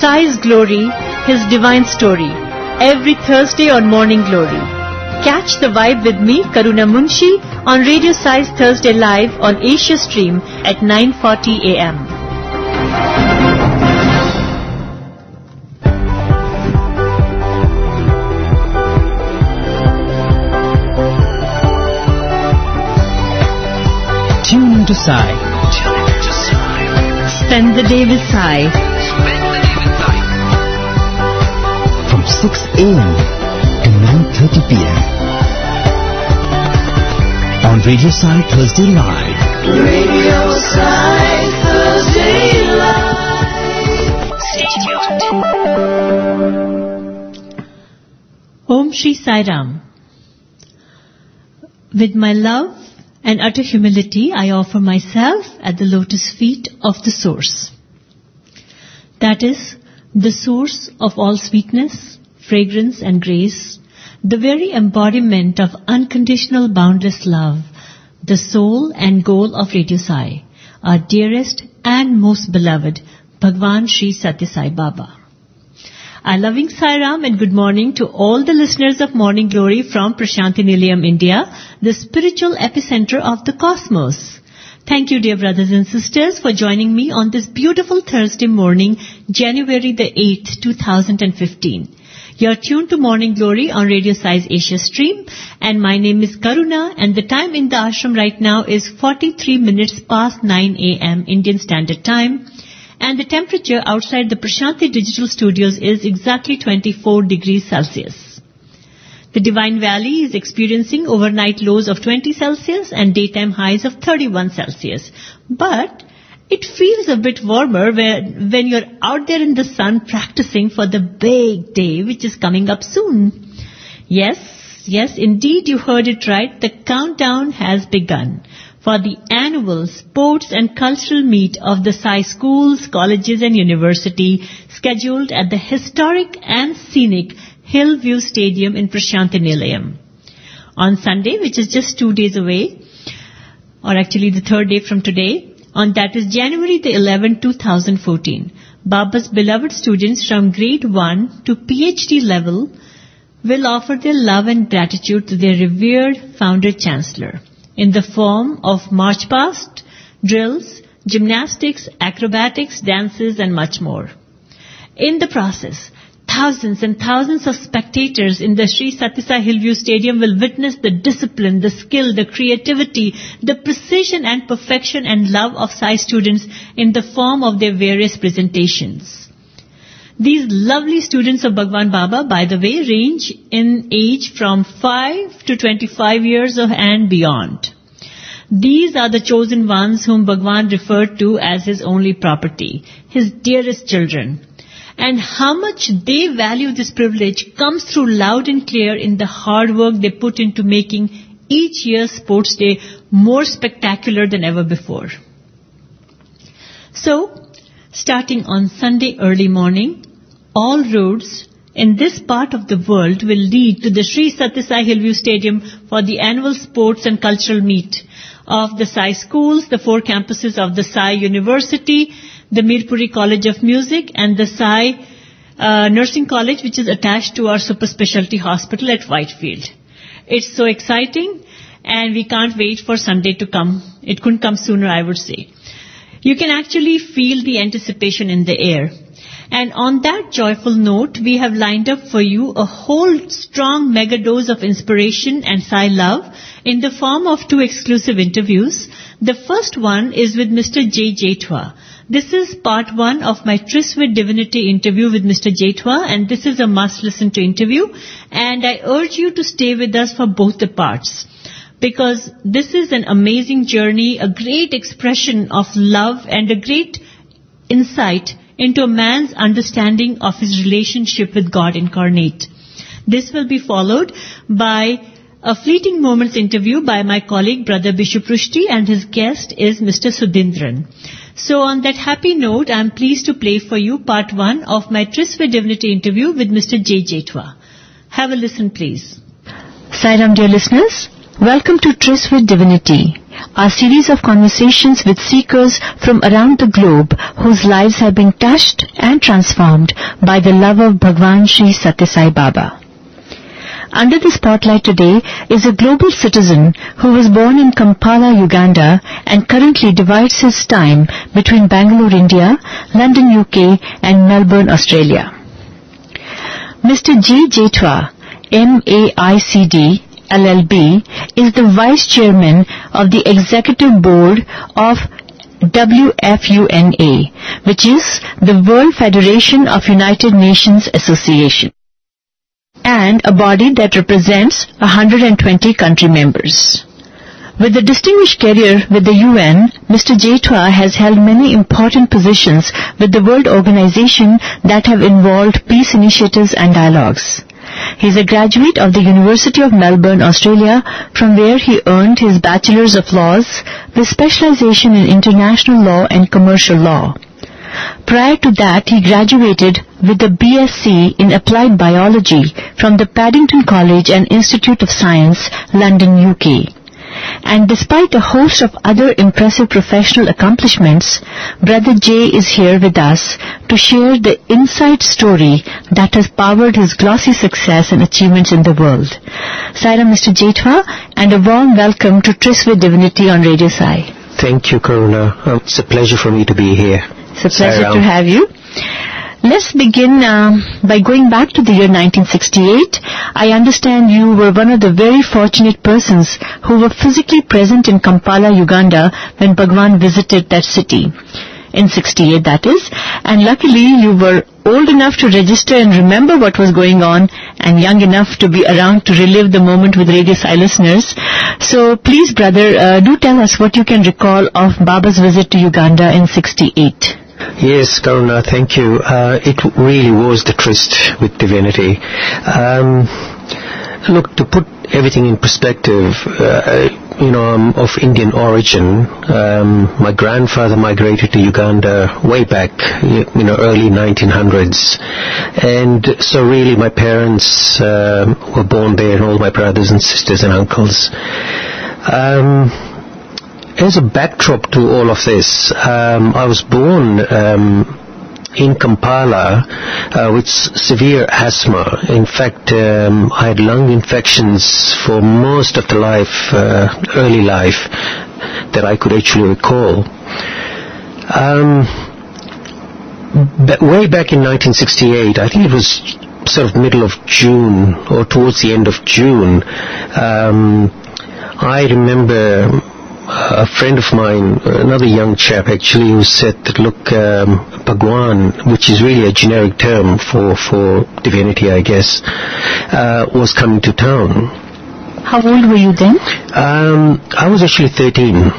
Sai's glory, His divine story, every Thursday on Morning Glory. Catch the vibe with me, Karuna Munshi, on Radio Sai's Thursday Live on Asia Stream at 9:40 a.m. Tune into Sai. Spend the day with Sai. From 6 a.m. to 9:30 p.m. on Radio Sai Thursday Live. Radio Sai Thursday Live. Stay tuned. Om Shri Sai Ram. With my love and utter humility, I offer myself at the lotus feet of the Source. That is, the source of all sweetness, fragrance and grace, the very embodiment of unconditional boundless love, the soul and goal of Radio Sai, our dearest and most beloved, Bhagwan Sri Satya Sai Baba. Our loving Sai Ram and good morning to all the listeners of Morning Glory from Prashanthi Nilayam, India, the spiritual epicenter of the cosmos. Thank you, dear brothers and sisters, for joining me on this beautiful Thursday morning, January the 8th, 2015. You're tuned to Morning Glory on Radio Sai's Asia Stream, and my name is Karuna, and the time in the ashram right now is 43 minutes past 9 a.m. Indian Standard Time, and the temperature outside the Prashanthi Digital Studios is exactly 24 degrees Celsius. The Divine Valley is experiencing overnight lows of 20 Celsius and daytime highs of 31 Celsius. But it feels a bit warmer when you're out there in the sun practicing for the big day which is coming up soon. Yes, indeed you heard it right. The countdown has begun for the annual sports and cultural meet of the Sai schools, colleges and university scheduled at the historic and scenic Hillview Stadium in Prashanthi Nilayam. On Sunday, which is just 2 days away, or actually the third day from today, that is January the 11th, 2014, Baba's beloved students from grade 1 to PhD level will offer their love and gratitude to their revered founder chancellor in the form of march past, drills, gymnastics, acrobatics, dances and much more. In the process, thousands and thousands of spectators in the Sri Satya Sai Hillview Stadium will witness the discipline, the skill, the creativity, the precision and perfection and love of Sai students in the form of their various presentations. These lovely students of Bhagwan Baba, by the way, range in age from 5 to 25 years and beyond. These are the chosen ones whom Bhagwan referred to as his only property, his dearest children. And how much they value this privilege comes through loud and clear in the hard work they put into making each year's sports day more spectacular than ever before. So, starting on Sunday early morning, all roads in this part of the world will lead to the Sri Satya Sai Hillview Stadium for the annual sports and cultural meet of the Sai schools, the 4 campuses of the Sai University, the Mirpuri College of Music and the Sai Nursing College, which is attached to our super specialty hospital at Whitefield. It's so exciting and we can't wait for Sunday to come. It couldn't come sooner, I would say. You can actually feel the anticipation in the air. And on that joyful note, we have lined up for you a whole strong mega dose of inspiration and Sai love in the form of 2 exclusive interviews. The first one is with Mr. J. Jethwa. This is part 1 of my Tryst with Divinity interview with Mr. Jethwa, and this is a must-listen to interview. And I urge you to stay with us for both the parts, because this is an amazing journey, a great expression of love and a great insight into a man's understanding of his relationship with God incarnate. This will be followed by a fleeting moments interview by my colleague Brother Bishop Rushdie, and his guest is Mr. Sudhindran. So on that happy note, I am pleased to play for you part 1 of my Tryst with Divinity interview with Mr. J. Jethwa. Have a listen, please. Sai Ram, dear listeners. Welcome to Tryst with Divinity, our series of conversations with seekers from around the globe whose lives have been touched and transformed by the love of Bhagwan Sri Satya Sai Baba. Under the spotlight today is a global citizen who was born in Kampala, Uganda, and currently divides his time between Bangalore, India, London, UK, and Melbourne, Australia. Mr. G. Jethwa, MAICD, LLB, is the Vice Chairman of the Executive Board of WFUNA, which is the World Federation of United Nations Association, and a body that represents 120 country members. With a distinguished career with the UN, Mr. Jethwa has held many important positions with the World Organization that have involved peace initiatives and dialogues. He is a graduate of the University of Melbourne, Australia, from where he earned his Bachelor's of Laws with specialization in International Law and Commercial Law. Prior to that, he graduated with a BSc in Applied Biology from the Paddington College and Institute of Science, London, UK. And despite a host of other impressive professional accomplishments, Brother J is here with us to share the inside story that has powered his glossy success and achievements in the world. Sairam, Mr. Jethwa, and a warm welcome to Tryst with Divinity on Radio Sai. Thank you, Karuna. It's a pleasure for me to be here. It's a pleasure to have you. Let's begin by going back to the year 1968. I understand you were one of the very fortunate persons who were physically present in Kampala, Uganda when Bhagwan visited that city. In 68, that is. And luckily, you were old enough to register and remember what was going on, and young enough to be around to relive the moment with Radio Sai listeners. So please, brother, do tell us what you can recall of Baba's visit to Uganda in 68. Yes, Karuna, thank you. It really was the tryst with divinity. Look, to put everything in perspective, I'm of Indian origin. My grandfather migrated to Uganda way back, early 1900s. And so really my parents were born there, and all my brothers and sisters and uncles. As a backdrop to all of this, I was born in Kampala with severe asthma. In fact, I had lung infections for most of the life, early life, that I could actually recall. Way back in 1968, I think it was sort of middle of June or towards the end of June, I remember a friend of mine, another young chap actually, who said that, look, Bhagwan, which is really a generic term for divinity, I guess, was coming to town. How old were you then? I was actually 13.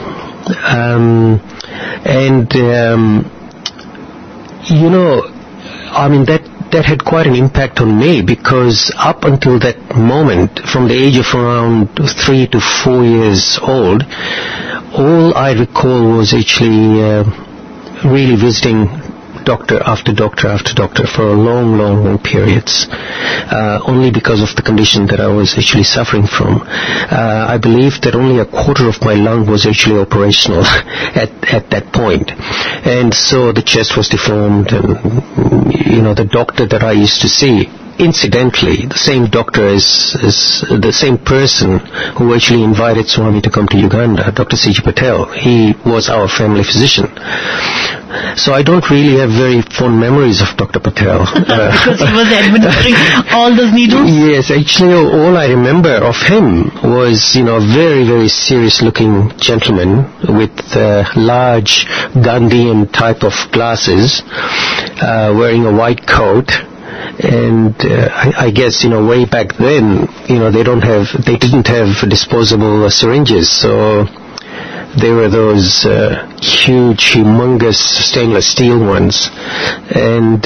That had quite an impact on me, because up until that moment, from the age of around 3 to 4 years old, all I recall was actually really visiting doctor after doctor after doctor for a long periods, only because of the condition that I was actually suffering from. I believe that only a quarter of my lung was actually operational at that point. And so the chest was deformed, and, the doctor that I used to see, incidentally, the same doctor as the same person who actually invited Swami to come to Uganda, Dr. C.G. Patel. He was our family physician. So I don't really have very fond memories of Dr. Patel. Because he was administering all those needles? Yes, actually all I remember of him was, a very, very serious-looking gentleman with large Gandhian type of glasses, wearing a white coat. And I guess, way back then, they didn't have disposable syringes, so there were those huge, humongous stainless steel ones. And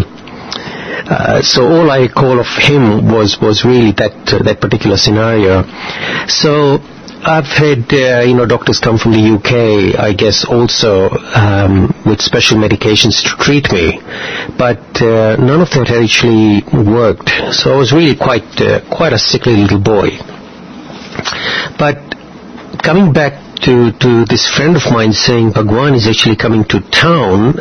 so all I recall of him was really that particular scenario. So I've had, doctors come from the UK, I guess, also with special medications to treat me, but none of that actually worked. So I was really quite a sickly little boy. But coming back to this friend of mine saying Bhagwan is actually coming to town,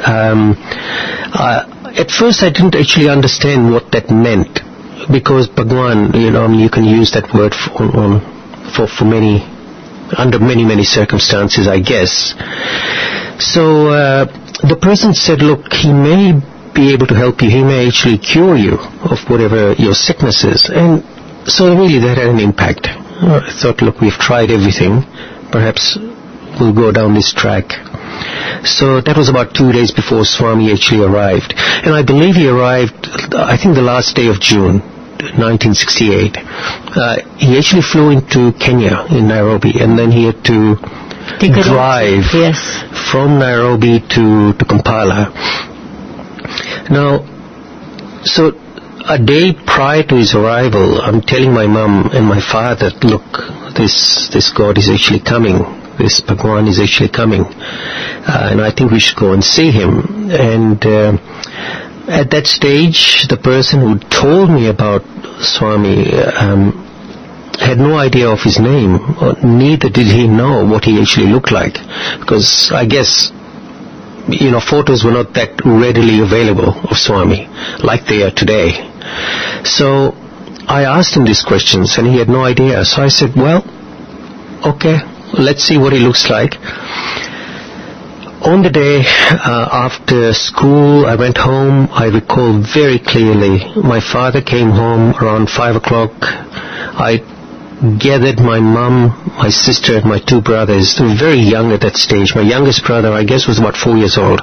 at first I didn't actually understand what that meant, because Bhagwan, you can use that word for many, under many circumstances, I guess. So the person said, look, he may be able to help you, he may actually cure you of whatever your sickness is. And so really that had an impact. I thought, look, we've tried everything, perhaps we'll go down this track. So that was about 2 days before Swami actually arrived. And I believe he arrived, I think the last day of June 1968. He actually flew into Kenya, in Nairobi, and then he had to drive from Nairobi to Kampala. Now, so a day prior to his arrival, I'm telling my mum and my father, look, this God is actually coming. This Bhagwan is actually coming. And I think we should go and see him. And at that stage, the person who told me about Swami had no idea of his name, or neither did he know what he actually looked like. Because I guess, photos were not that readily available of Swami, like they are today. So I asked him these questions, and he had no idea. So I said, well, okay, let's see what he looks like. On the day after school, I went home. I recall very clearly, my father came home around 5 o'clock. I gathered my mum, my sister, and my 2 brothers. They were very young at that stage. My youngest brother, I guess, was about 4 years old.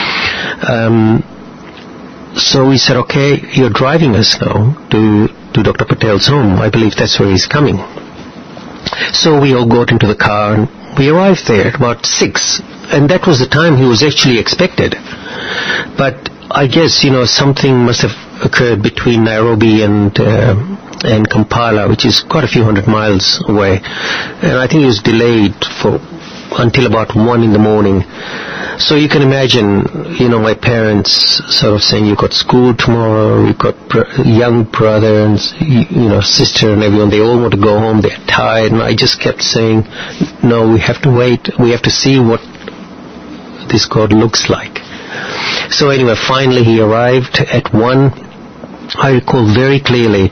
So we said, okay, you're driving us now to Dr. Patel's home. I believe that's where he's coming. So we all got into the car, and we arrived there at about 6. And that was the time he was actually expected. But I guess, something must have occurred between Nairobi and Kampala, which is quite a few hundred miles away. And I think he was delayed until about 1 in the morning. So you can imagine, my parents sort of saying, you've got school tomorrow, you've got young brother and, sister and everyone, they all want to go home, they're tired. And I just kept saying, no, we have to wait, we have to see what this God looks like. So anyway, finally he arrived at 1. I recall very clearly,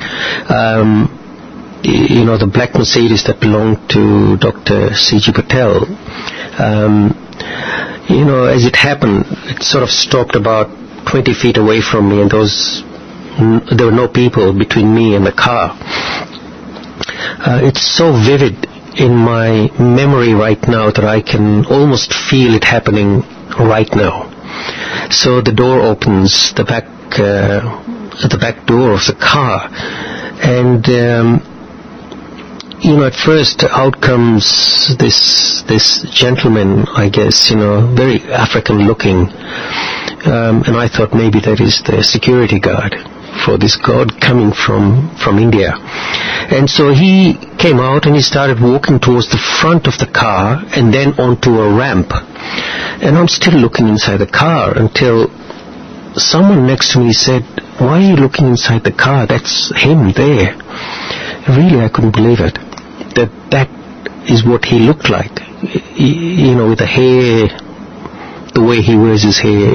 the black Mercedes that belonged to Dr. C.G. Patel. As it happened, it sort of stopped about 20 feet away from me, and there were no people between me and the car. It's so vivid in my memory right now that I can almost feel it happening right now. So the door opens, the back door of the car, and at first out comes this gentleman, I guess, very African looking, and I thought maybe that is the security guard for this God coming from India. And so he came out and he started walking towards the front of the car and then onto a ramp. And I'm still looking inside the car until someone next to me said, why are you looking inside the car? That's him there. Really, I couldn't believe it. That is what he looked like. With the hair, the way he wears his hair,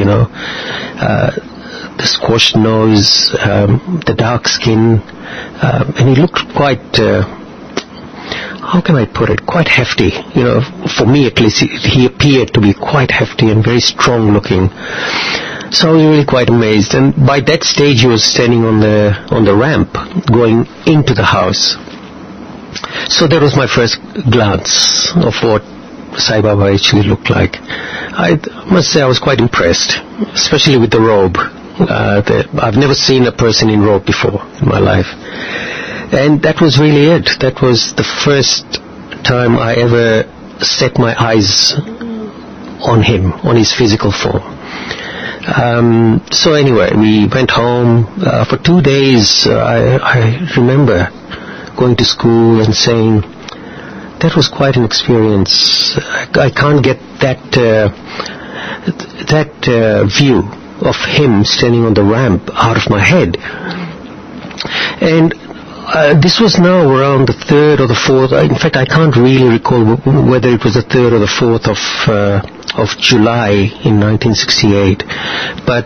the squashed nose, the dark skin, and he looked quite, how can I put it, quite hefty. For me at least, he appeared to be quite hefty and very strong looking. So I was really quite amazed. And by that stage, he was standing on the ramp, going into the house. So that was my first glance of what Sai Baba actually looked like. I must say I was quite impressed, especially with the robe. I've never seen a person in robe before in my life. And that was really it. That was the first time I ever set my eyes on him, on his physical form. So anyway, we went home. For 2 days, I remember going to school and saying, that was quite an experience. I can't get that view of him standing on the ramp out of my head. And this was now around the 3rd or the 4th. In fact, I can't really recall whether it was the 3rd or the 4th of July in 1968. But,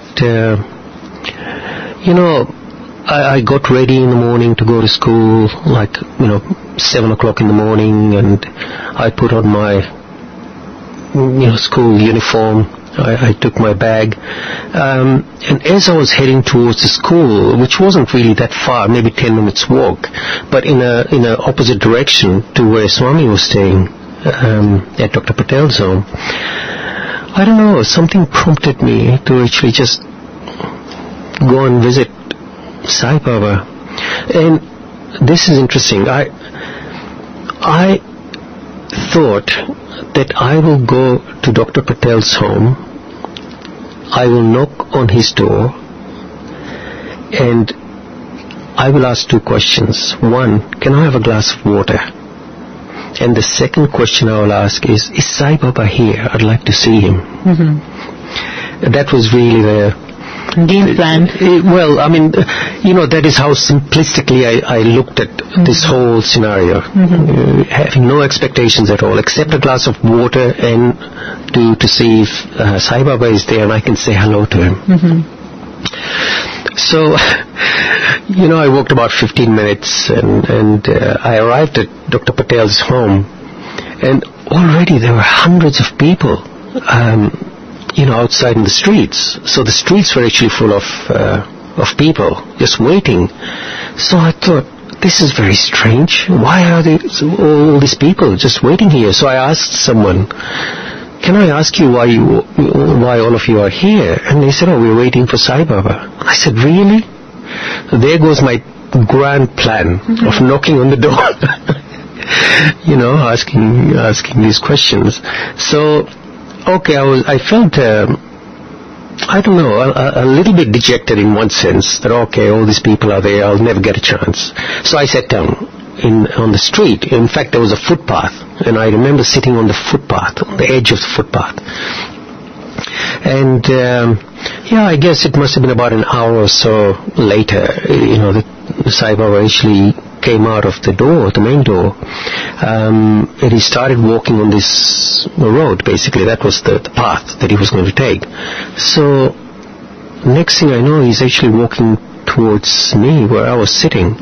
I got ready in the morning to go to school, 7 o'clock in the morning, and I put on my, school uniform. I took my bag, and as I was heading towards the school, which wasn't really that far, maybe 10 minutes walk, but in a opposite direction to where Swami was staying, at Dr. Patel's home, I don't know, something prompted me to actually just go and visit Sai Baba. And this is interesting. I thought that I will go to Dr. Patel's home, I will knock on his door, and I will ask 2 questions. One, can I have a glass of water? And the second question I will ask is Sai Baba here? I'd like to see him. Mm-hmm. That was really the game plan. Well, I mean, that is how simplistically I looked at this whole scenario, having no expectations at all, except a glass of water and to see if Sai Baba is there and I can say hello to him. So, I walked about 15 minutes and I arrived at Dr. Patel's home, and already there were hundreds of people outside in the streets. So the streets were actually full of people just waiting. So I thought, this is very strange. Why are all these people just waiting here? So I asked someone, can I ask you why all of you are here? And they said, we're waiting for Sai Baba. I said, really? There goes my grand plan of knocking on the door. Asking these questions. So, okay, I felt, a little bit dejected in one sense, that okay, all these people are there, I'll never get a chance. So I sat down on the street. In fact, there was a footpath, and I remember sitting on the footpath, on the edge of the footpath. And, I guess it must have been about an hour or so later, the Sai Baba actually came out of the door, the main door, and he started walking on this road, basically. That was the path that he was going to take. So, next thing I know, he's actually walking towards me, where I was sitting.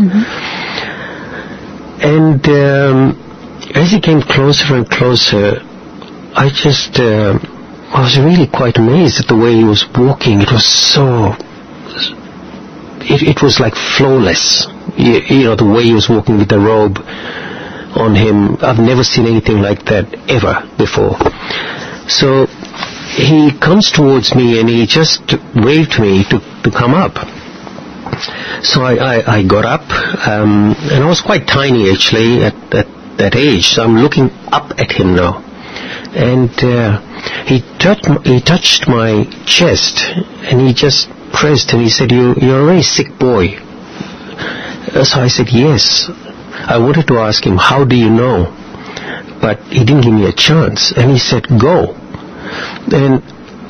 And as he came closer and closer, I was really quite amazed at the way he was walking. It was so... It was like flawless. The way he was walking with the robe on him. I've never seen anything like that ever before. So he comes towards me and he just waved me to come up. So I got up, and I was quite tiny actually at that age. So I'm looking up at him now. And he touched my chest, and he just pressed, and he said, you're a very sick boy. So I said, yes. I wanted to ask him, how do you know? But he didn't give me a chance, and he said, go. And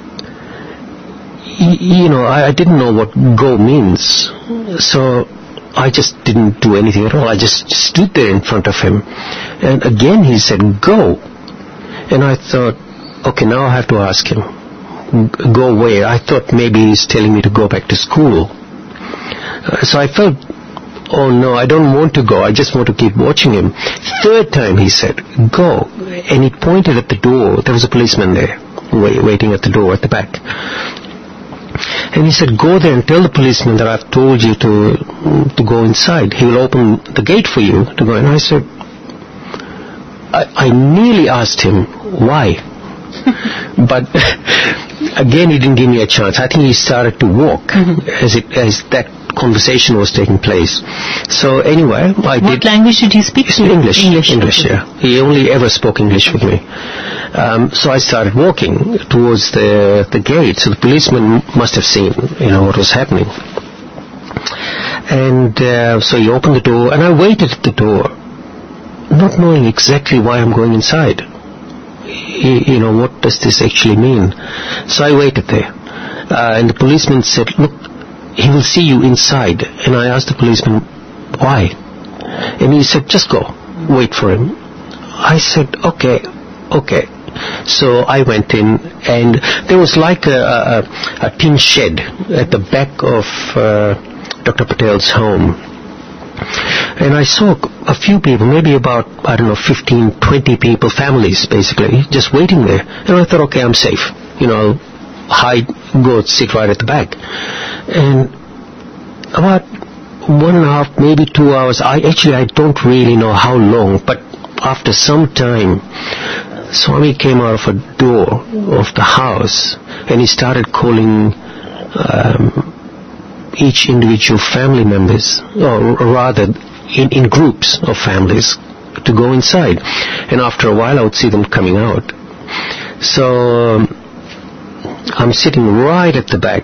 I didn't know what go means, so I just didn't do anything at all. I just stood there in front of him, and again he said, go. And I thought, okay, now I have to ask him, go where? I thought maybe he's telling me to go back to school. So I felt, oh no, I don't want to go, I just want to keep watching him. Third time he said, go. And he pointed at the door. There was a policeman there, waiting at the door at the back. And he said, go there and tell the policeman that I've told you to go inside. He will open the gate for you to go. And I said, I nearly asked him, why? But again, he didn't give me a chance. I think he started to walk as that conversation was taking place. So anyway, What language did he speak to? English, yeah. He only ever spoke English with me. So I started walking towards the gate. So the policeman must have seen, what was happening. And so he opened the door, and I waited at the door, not knowing exactly why I'm going inside. What does this actually mean? So I waited there. And the policeman said, look, he will see you inside. And I asked the policeman, why? And he said, just go, wait for him. I said, okay. So I went in, and there was like a tin shed at the back of Dr. Patel's home. And I saw a few people, maybe about, 15, 20 people, families basically, just waiting there. And I thought, okay, I'm safe. I'll go sit right at the back. And about 1.5, maybe 2 hours, I don't really know how long, but after some time, Swami came out of a door of the house, and he started calling each individual family members, or rather in groups of families, to go inside. And after a while I would see them coming out. So I'm sitting right at the back,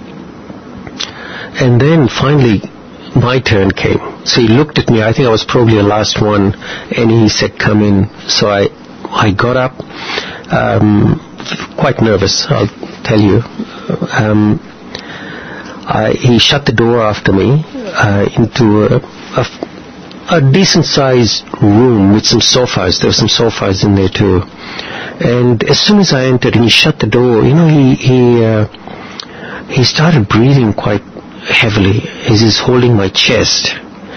and then finally my turn came. So he looked at me, I think I was probably the last one, and he said, come in. So I got up, quite nervous, I'll tell you. He shut the door after me into a decent-sized room with some sofas. There were some sofas in there too. And as soon as I entered and he shut the door, he started breathing quite heavily as he's holding my chest.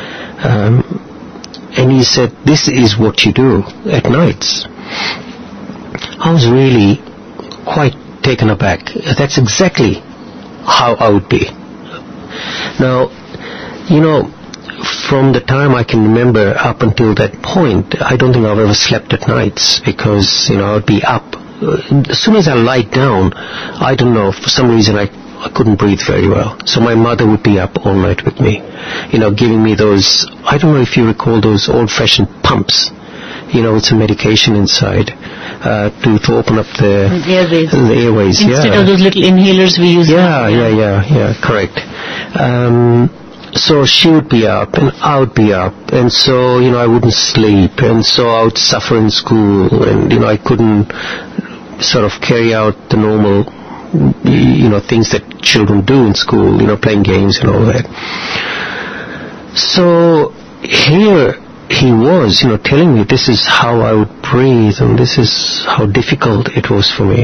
And he said, this is what you do at nights. I was really quite taken aback. That's exactly how I would be. Now, from the time I can remember up until that point, I don't think I've ever slept at nights, because, I would be up. As soon as I lie down, I don't know, for some reason I couldn't breathe very well. So my mother would be up all night with me, giving me those, I don't know if you recall those old-fashioned pumps, with some medication inside, to open up the airways. Instead of those little inhalers we use. Yeah, correct. So she would be up, and I would be up, and so, I wouldn't sleep, and so I would suffer in school, and, I couldn't sort of carry out the normal, things that children do in school, playing games and all that. So here he was, telling me this is how I would breathe, and this is how difficult it was for me.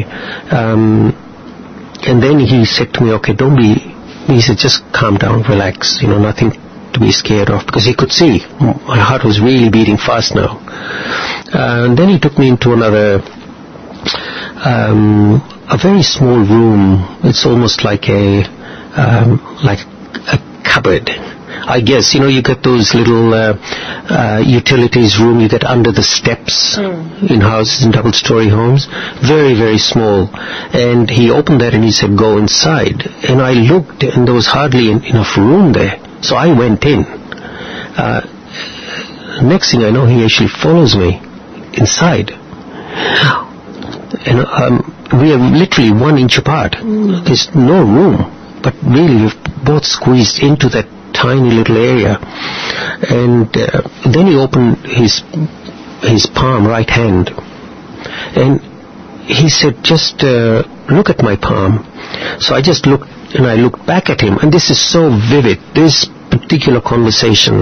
And then he said to me, okay, he said, just calm down, relax, nothing to be scared of, because he could see my heart was really beating fast now. And then he took me into another, a very small room. It's almost like a cupboard. I guess, you get those little utilities room you get under the steps in houses, in double-story homes. Very, very small. And he opened that and he said, go inside. And I looked, and there was hardly enough room there. So I went in. Next thing I know, he actually follows me inside. And we are literally 1 inch apart. There's no room. But really, we've both squeezed into that tiny little area. And then he opened his palm, right hand, and he said, just look at my palm. So I just looked, and I looked back at him, and this is so vivid, this particular conversation.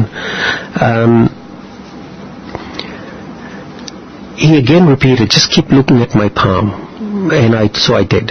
He again repeated, just keep looking at my palm. And so I did.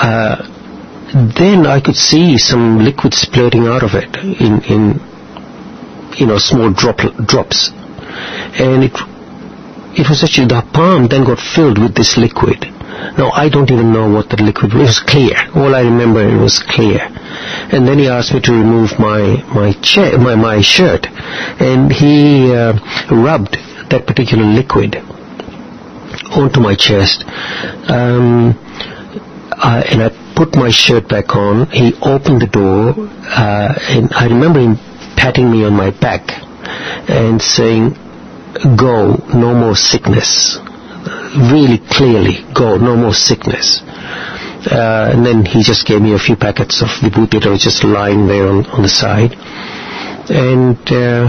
Then I could see some liquid splurting out of it in small drops, and it was actually, the palm then got filled with this liquid. Now I don't even know what the liquid was. It was clear. All I remember, it was clear. And then he asked me to remove my shirt, and he rubbed that particular liquid onto my chest, and I put my shirt back on. He opened the door, and I remember him patting me on my back and saying, go, no more sickness. Really clearly, go, no more sickness. And then he just gave me a few packets of vibhuti that was just lying there on the side. And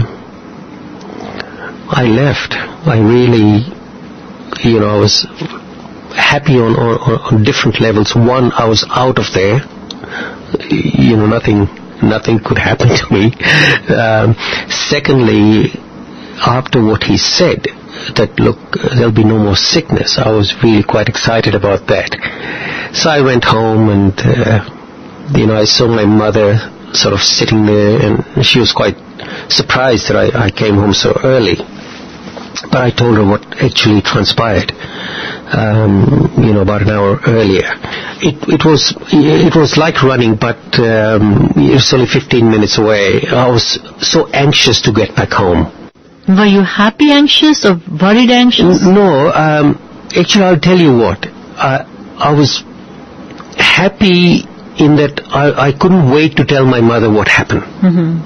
I left. I really, I was happy on different levels. One, I was out of there. Nothing could happen to me. Secondly, after what he said, that look, there'll be no more sickness, I was really quite excited about that. So I went home and, I saw my mother sort of sitting there, and she was quite surprised that I came home so early. But I told her what actually transpired, about an hour earlier. It was like running, but it was only 15 minutes away. I was so anxious to get back home. Were you happy anxious or worried anxious? No, actually I'll tell you what. I was happy in that I couldn't wait to tell my mother what happened. Mm-hmm.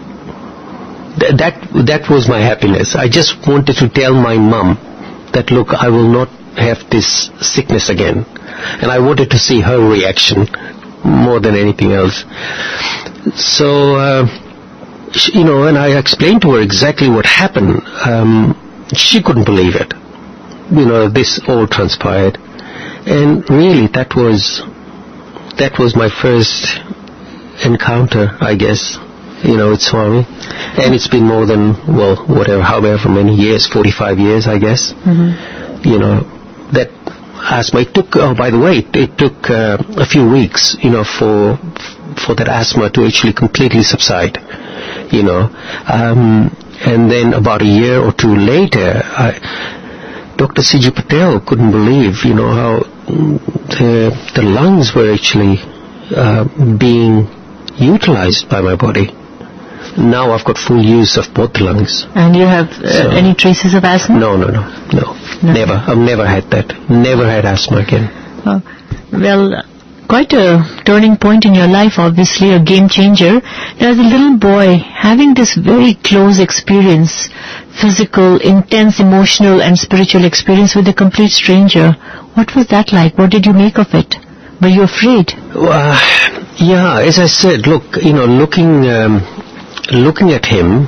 That was my happiness. I just wanted to tell my mum that, look, I will not have this sickness again. And I wanted to see her reaction more than anything else. So, and I explained to her exactly what happened. She couldn't believe it. This all transpired. And really, that was my first encounter, I guess, with Swami. And it's been more than, however many years, 45 years, I guess. Mm-hmm. That asthma, it took a few weeks, for that asthma to actually completely subside, and then about a year or two later, Dr. C.G. Patel couldn't believe, how the lungs were actually being utilized by my body. Now I've got full use of both lungs. And you have any traces of asthma? No. Never. I've never had that. Never had asthma again. Quite a turning point in your life, obviously, a game changer. Now, as a little boy, having this very close experience, physical, intense, emotional and spiritual experience with a complete stranger, what was that like? What did you make of it? Were you afraid? Yeah, as I said, look, looking at him,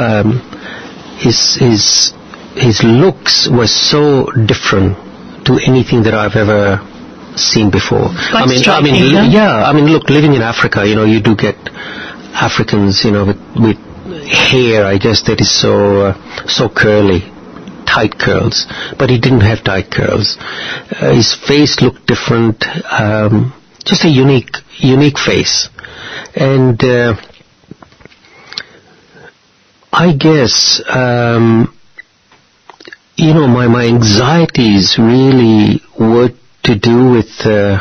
his looks were so different to anything that I've ever seen before. Look, living in Africa, you do get Africans, with hair, I guess, that is so curly, tight curls, but he didn't have tight curls. His face looked different, just a unique face. And I guess, my anxieties really were to do with,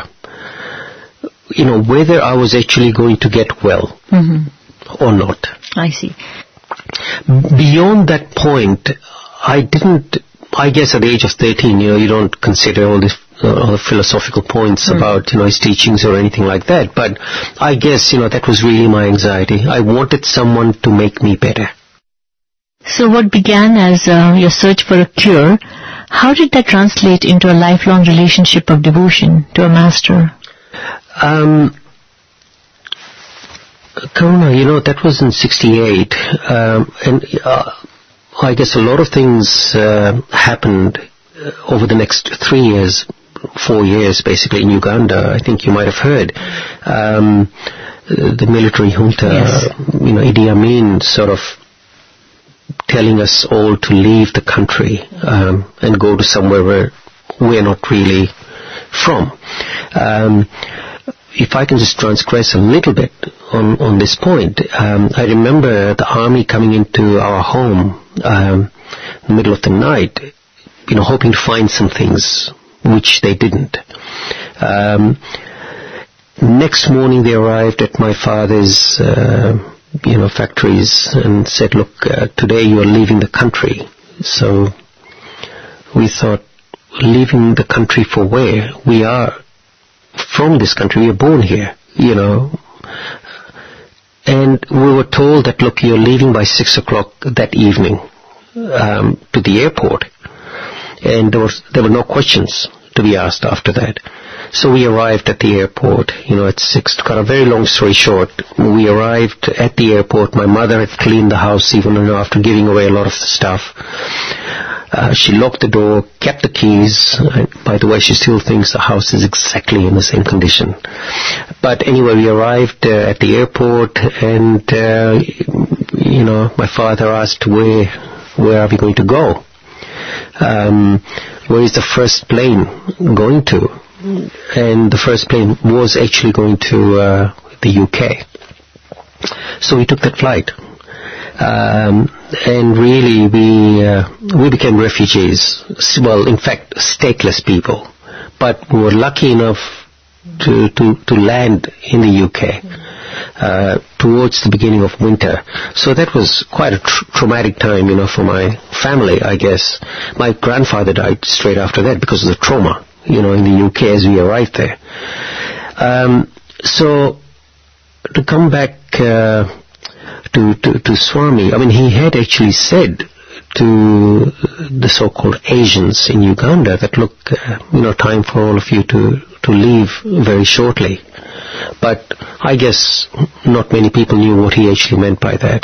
whether I was actually going to get well or not. I see. Beyond that point, I guess at the age of 13, you don't consider all the philosophical points about, his teachings or anything like that. But I guess, that was really my anxiety. I wanted someone to make me better. So what began as your search for a cure, how did that translate into a lifelong relationship of devotion to a master? Karuna, that was in 68, and I guess a lot of things happened over the next 3 years, 4 years basically in Uganda. I think you might have heard. The military junta, yes. Idi Amin sort of telling us all to leave the country and go to somewhere where we're not really from. If I can just transgress a little bit on this point, I remember the army coming into our home in the middle of the night, hoping to find some things, which they didn't. Next morning they arrived at my father's factories and said, look, today you are leaving the country. So we thought, leaving the country for where? We are from this country, we are born here, And we were told that, look, you're leaving by 6 o'clock that evening to the airport. And there were no questions to be asked after that. So we arrived at the airport, at 6. To cut a very long story short, we arrived at the airport. My mother had cleaned the house even after giving away a lot of the stuff. She locked the door, kept the keys. By the way, she still thinks the house is exactly in the same condition. But anyway, we arrived at the airport, and my father asked where where are we going to go? Where is the first plane going to? And the first plane was actually going to the UK. So we took that flight. And really we became refugees. Well, in fact, stateless people. But we were lucky enough to land in the UK towards the beginning of winter. So that was quite a traumatic time, for my family, I guess. My grandfather died straight after that because of the trauma, in the UK as we arrived there. So to come back to Swami, he had actually said to the so-called Asians in Uganda that, look, time for all of you to leave very shortly. But I guess not many people knew what he actually meant by that.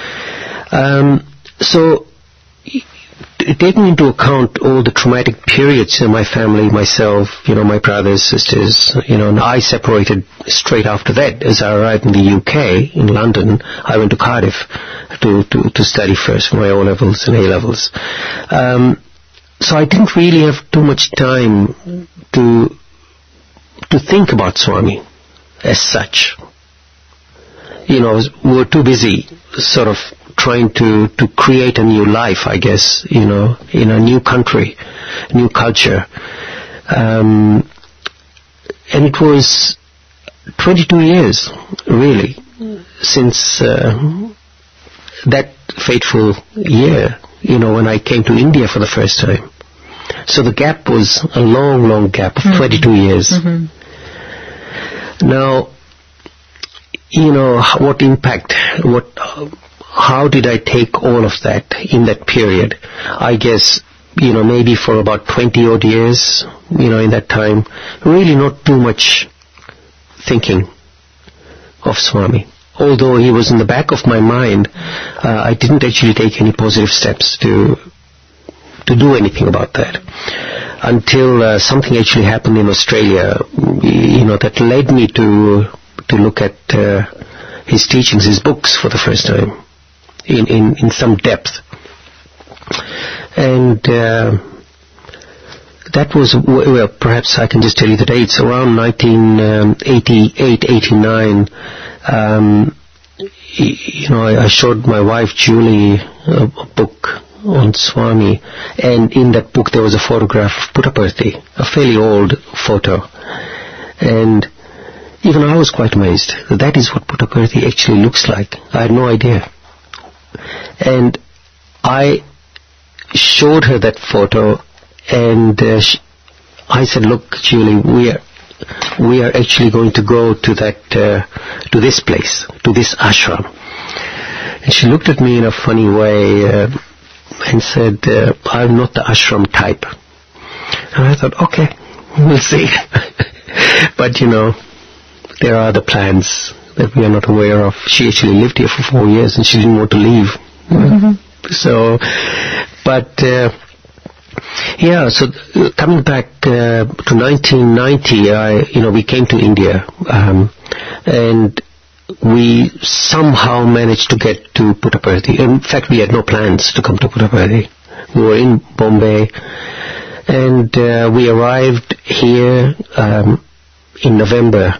So, taking into account all the traumatic periods in my family, myself, my brothers, sisters, and I separated straight after that. As I arrived in the UK, in London, I went to Cardiff to study first for my O-levels and A-levels. So I didn't really have too much time to think about Swami as such. We were too busy sort of trying to create a new life, I guess, in a new country, new culture. And it was 22 years, really, since that fateful year, when I came to India for the first time. So the gap was a long, long gap of 22 years. Mm-hmm. Now, what impact, how did I take all of that in that period? I guess, maybe for about 20 odd years, in that time, really not too much thinking of Swami. Although he was in the back of my mind, I didn't actually take any positive steps to do anything about that. Until something actually happened in Australia, that led me to look at his teachings, his books for the first time in some depth. And that was, well, perhaps I can just tell you the dates, around 1988, 89. I showed my wife Julie a book on Swami, and in that book there was a photograph of Puttaparthi, a fairly old photo. And even I was quite amazed that is what Puttaparthi actually looks like. I had no idea. And I showed her that photo, and I said, look, Julie, we are actually going to go to to this place, to this ashram. And she looked at me in a funny way and said, I'm not the ashram type. And I thought, okay, we'll see. But there are other plans that we are not aware of. She actually lived here for 4 years and she didn't want to leave. Mm-hmm. So, but so coming back to 1990, we came to India, and we somehow managed to get to Puttaparthi. In fact, we had no plans to come to Puttaparthi. We were in Bombay, and we arrived here in November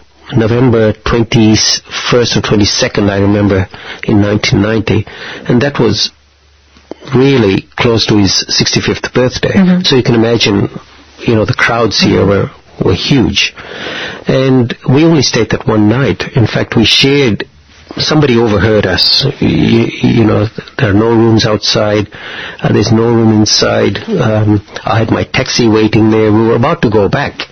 21st or 22nd, I remember, in 1990, and that was really close to his 65th birthday. Mm-hmm. So you can imagine, the crowds here were huge. And we only stayed that one night. In fact, we shared, somebody overheard us. There are no rooms outside. There's no room inside. I had my taxi waiting there. We were about to go back.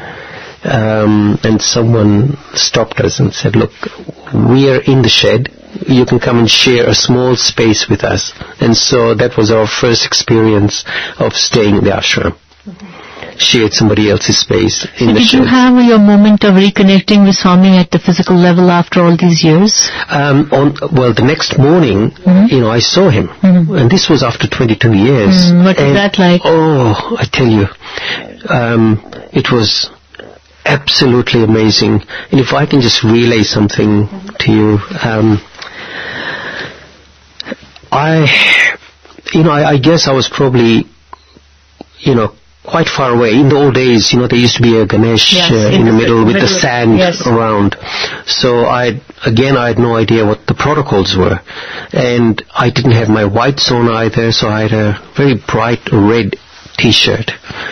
And someone stopped us and said, look, we are in the shed. You can come and share a small space with us. And so that was our first experience of staying in the ashram. Mm-hmm. Shared somebody else's space in the shed. Did you have your moment of reconnecting with Swami at the physical level after all these years? The next morning, mm-hmm. I saw him. Mm-hmm. And this was after 22 years. What was that like? Oh, I tell you, it was absolutely amazing. And if I can just relay something to you, I guess I was probably, quite far away. In the old days, there used to be a Ganesh in the middle with the sand around. So I had no idea what the protocols were. And I didn't have my white zone either, so I had a very bright red T-shirt.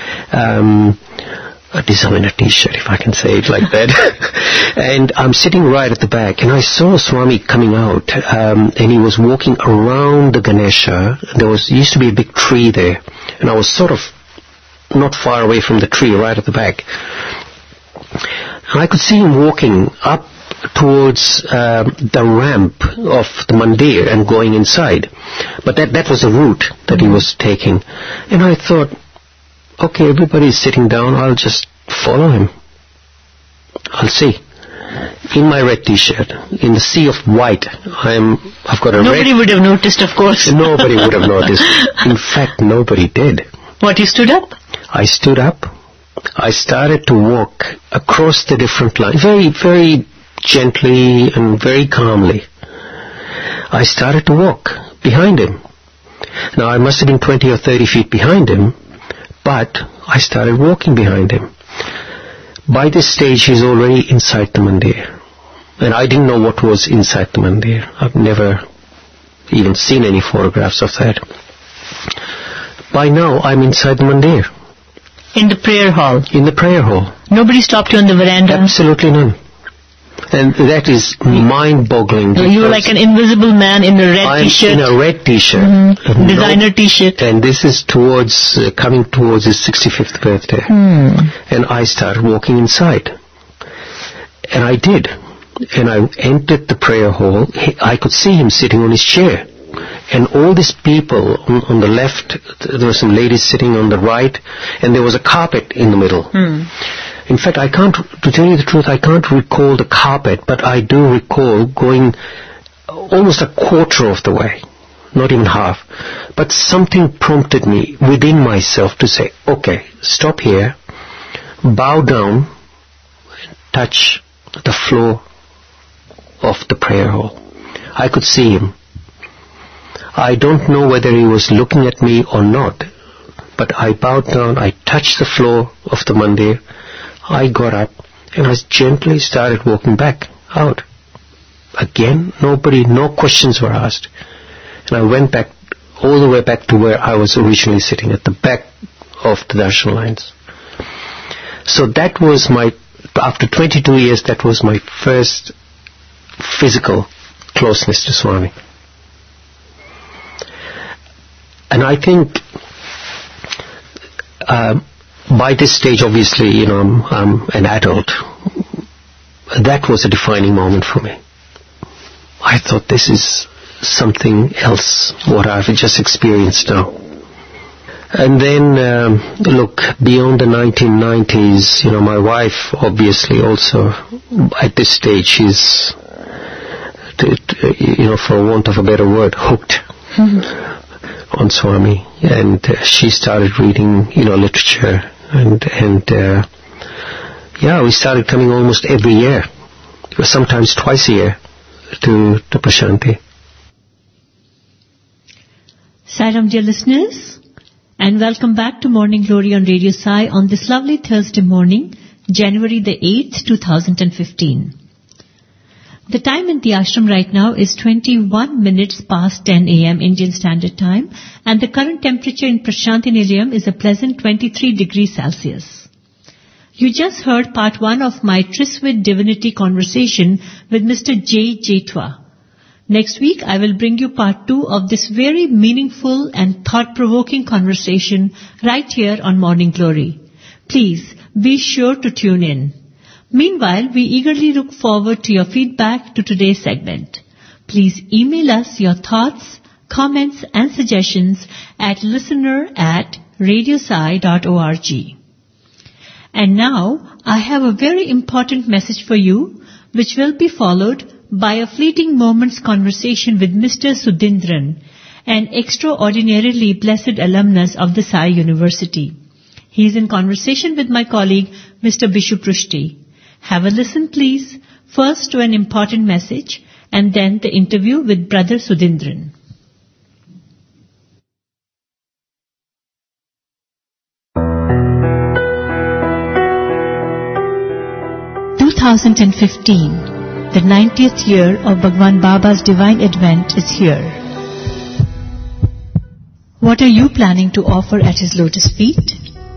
A designer T-shirt, if I can say it like that. And I'm sitting right at the back, and I saw Swami coming out, and he was walking around the Ganesha. There used to be a big tree there, and I was sort of not far away from the tree, right at the back. And I could see him walking up towards the ramp of the mandir and going inside. But that was the route that he was taking. And I thought, okay, everybody's sitting down, I'll just follow him. I'll see. In my red T-shirt, in the sea of white, I've got a Nobody would have noticed, of course. Nobody would have noticed. In fact, nobody did. What, you stood up? I stood up. I started to walk across the different lines, very, very gently and very calmly. I started to walk behind him. Now, I must have been 20 or 30 feet behind him, but I started walking behind him. By this stage, he's already inside the mandir. And I didn't know what was inside the mandir. I've never even seen any photographs of that. By now, I'm inside the mandir. In the prayer hall? In the prayer hall. Nobody stopped you on the veranda? Absolutely none. And that is mind-boggling. You were like an invisible man in a red T-shirt. In a red T-shirt. Mm-hmm. Designer T-shirt. And this is coming towards his 65th birthday. And I started walking inside. And I did. And I entered the prayer hall. I could see him sitting on his chair. And all these people on the left, there were some ladies sitting on the right, and there was a carpet in the middle. In fact, to tell you the truth, I can't recall the carpet, but I do recall going almost a quarter of the way, not even half. But something prompted me within myself to say, okay, stop here, bow down, and touch the floor of the prayer hall. I could see him. I don't know whether he was looking at me or not, but I bowed down, I touched the floor of the mandir, I got up, and I gently started walking back out. Again, no questions were asked. And I went back, all the way back to where I was originally sitting, at the back of the darshan lines. So that was after 22 years, that was my first physical closeness to Swami. And I think by this stage, obviously, I'm an adult. That was a defining moment for me. I thought, this is something else, what I've just experienced now. And then, look, beyond the 1990s, my wife, obviously, also, at this stage, she's, for want of a better word, hooked. On Swami, and she started reading, literature, and we started coming almost every year, sometimes twice a year, to Prashanti. Sairam, dear listeners, and welcome back to Morning Glory on Radio Sai on this lovely Thursday morning, January the 8th, 2015. The time in the ashram right now is 21 minutes past 10 a.m. Indian Standard Time, and the current temperature in Prashanti Nilayam is a pleasant 23 degrees Celsius. You just heard part 1 of my Trisvid Divinity conversation with Mr. J. Jetwa. Next week, I will bring you part 2 of this very meaningful and thought-provoking conversation right here on Morning Glory. Please be sure to tune in. Meanwhile, we eagerly look forward to your feedback to today's segment. Please email us your thoughts, comments and suggestions at listener@radiosai.org. And now, I have a very important message for you, which will be followed by a fleeting moment's conversation with Mr. Sudhindran, an extraordinarily blessed alumnus of the Sai University. He is in conversation with my colleague, Mr. Bishu Prushti. Have a listen, please, first to an important message and then the interview with Brother Sudhindran. 2015, the 90th year of Bhagwan Baba's divine advent is here. What are you planning to offer at his lotus feet?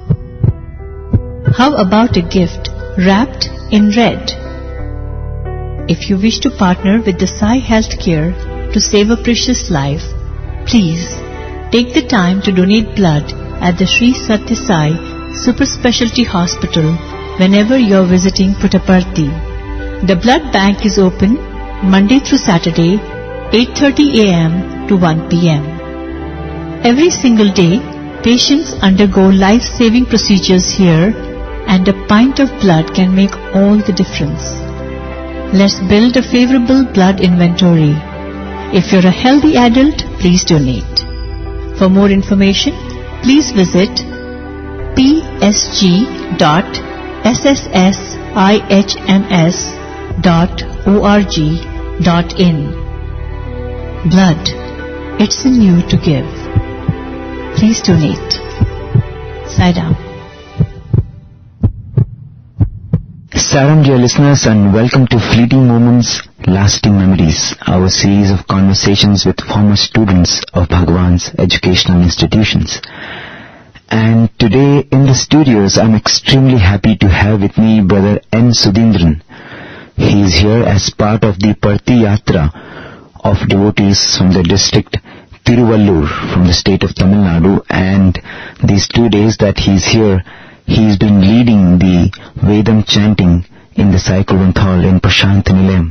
How about a gift wrapped in red? If you wish to partner with the Sai Healthcare to save a precious life, please take the time to donate blood at the Sri Satya Sai Super Specialty Hospital whenever you are visiting Puttaparthi. The blood bank is open Monday through Saturday, 8:30 a.m. to 1 p.m. Every single day, patients undergo life-saving procedures here, and a pint of blood can make all the difference. Let's build a favorable blood inventory. If you're a healthy adult, please donate. For more information, please visit psg.sshihms.org.in. Blood, it's in you to give. Please donate. Sai-Ram. Salam, dear listeners, and welcome to Fleeting Moments, Lasting Memories, our series of conversations with former students of Bhagwan's educational institutions. And today in the studios, I'm extremely happy to have with me Brother N. Sudhindran. He is here as part of the Parthi Yatra of devotees from the district Tiruvallur from the state of Tamil Nadu, and these 2 days that he's here, he's been leading the Vedam chanting in the Sai Kulwant Hall in Prashant Nilayam.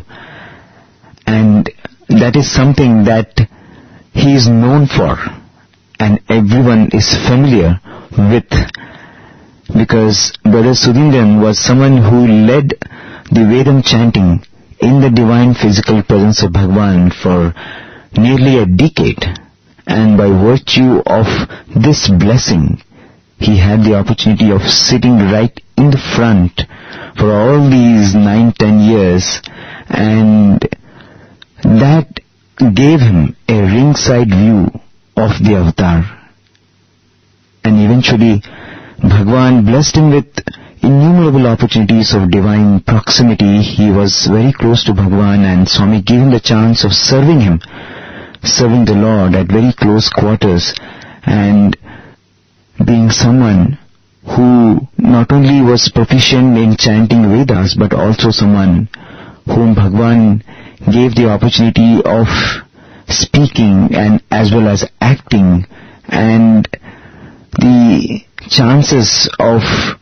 And that is something that he is known for and everyone is familiar with, because Brother Sudhindran was someone who led the Vedam chanting in the divine physical presence of Bhagwan for nearly a decade. And by virtue of this blessing, he had the opportunity of sitting right in the front for all these 9-10 years, and that gave him a ringside view of the avatar. And eventually, Bhagwan blessed him with innumerable opportunities of divine proximity. He was very close to Bhagwan, and Swami gave him the chance of serving him, serving the Lord at very close quarters, and being someone who not only was proficient in chanting Vedas, but also someone whom Bhagwan gave the opportunity of speaking and as well as acting, and the chances of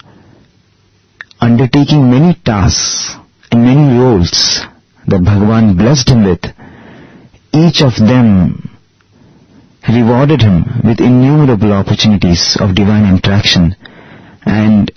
undertaking many tasks and many roles that Bhagwan blessed him with, each of them rewarded him with innumerable opportunities of divine interaction. And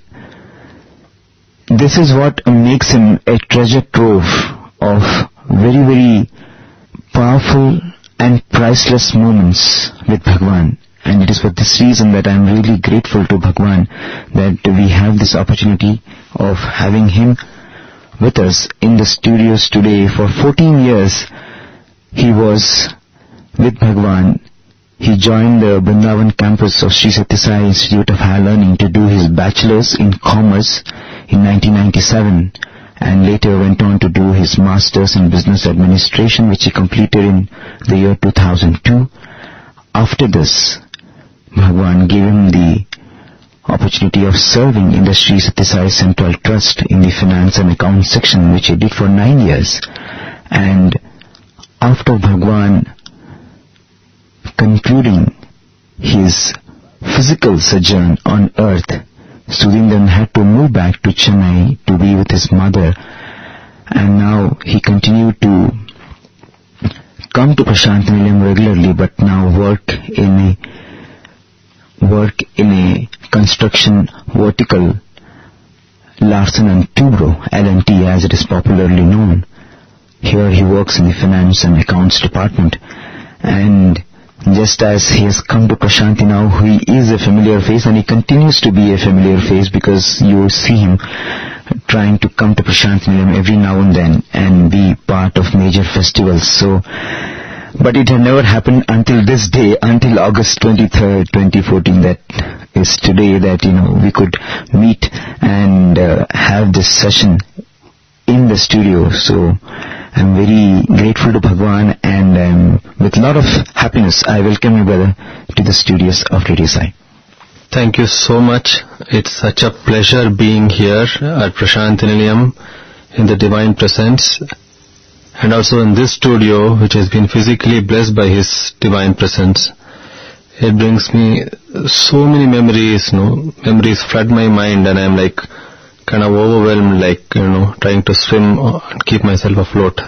this is what makes him a treasure trove of very, very powerful and priceless moments with Bhagwan. And it is for this reason that I am really grateful to Bhagwan that we have this opportunity of having him with us in the studios today. For 14 years he was with Bhagwan. He joined the Vrindavan campus of Sri Satya Sai Institute of Higher Learning to do his bachelor's in commerce in 1997, and later went on to do his master's in business administration, which he completed in the year 2002. After this, Bhagwan gave him the opportunity of serving in the Sri Satya Sai Central Trust in the finance and accounts section, which he did for 9 years. And after Bhagwan concluding his physical sojourn on earth, Sudhindran had to move back to Chennai to be with his mother, and now he continued to come to Prashant Nilayam regularly, but now work in a construction vertical, Larsen and Toubro, L&T as it is popularly known. Here he works in the finance and accounts department, and just as he has come to Prashanti now, he is a familiar face, and he continues to be a familiar face, because you see him trying to come to Prashanti Nilayam every now and then and be part of major festivals. So, but it had never happened until this day, until August 23rd, 2014, that is today, that we could meet and have this session in the studio. So I'm very grateful to Bhagwan, and with a lot of happiness I welcome you, brother, to the studios of Radio Sai. Thank you so much. It's such a pleasure being here at Prashant Nilayam in the Divine Presence, and also in this studio which has been physically blessed by His Divine Presence. It brings me so many memories, memories flood my mind, and I'm like kind of overwhelmed, like, trying to swim and keep myself afloat.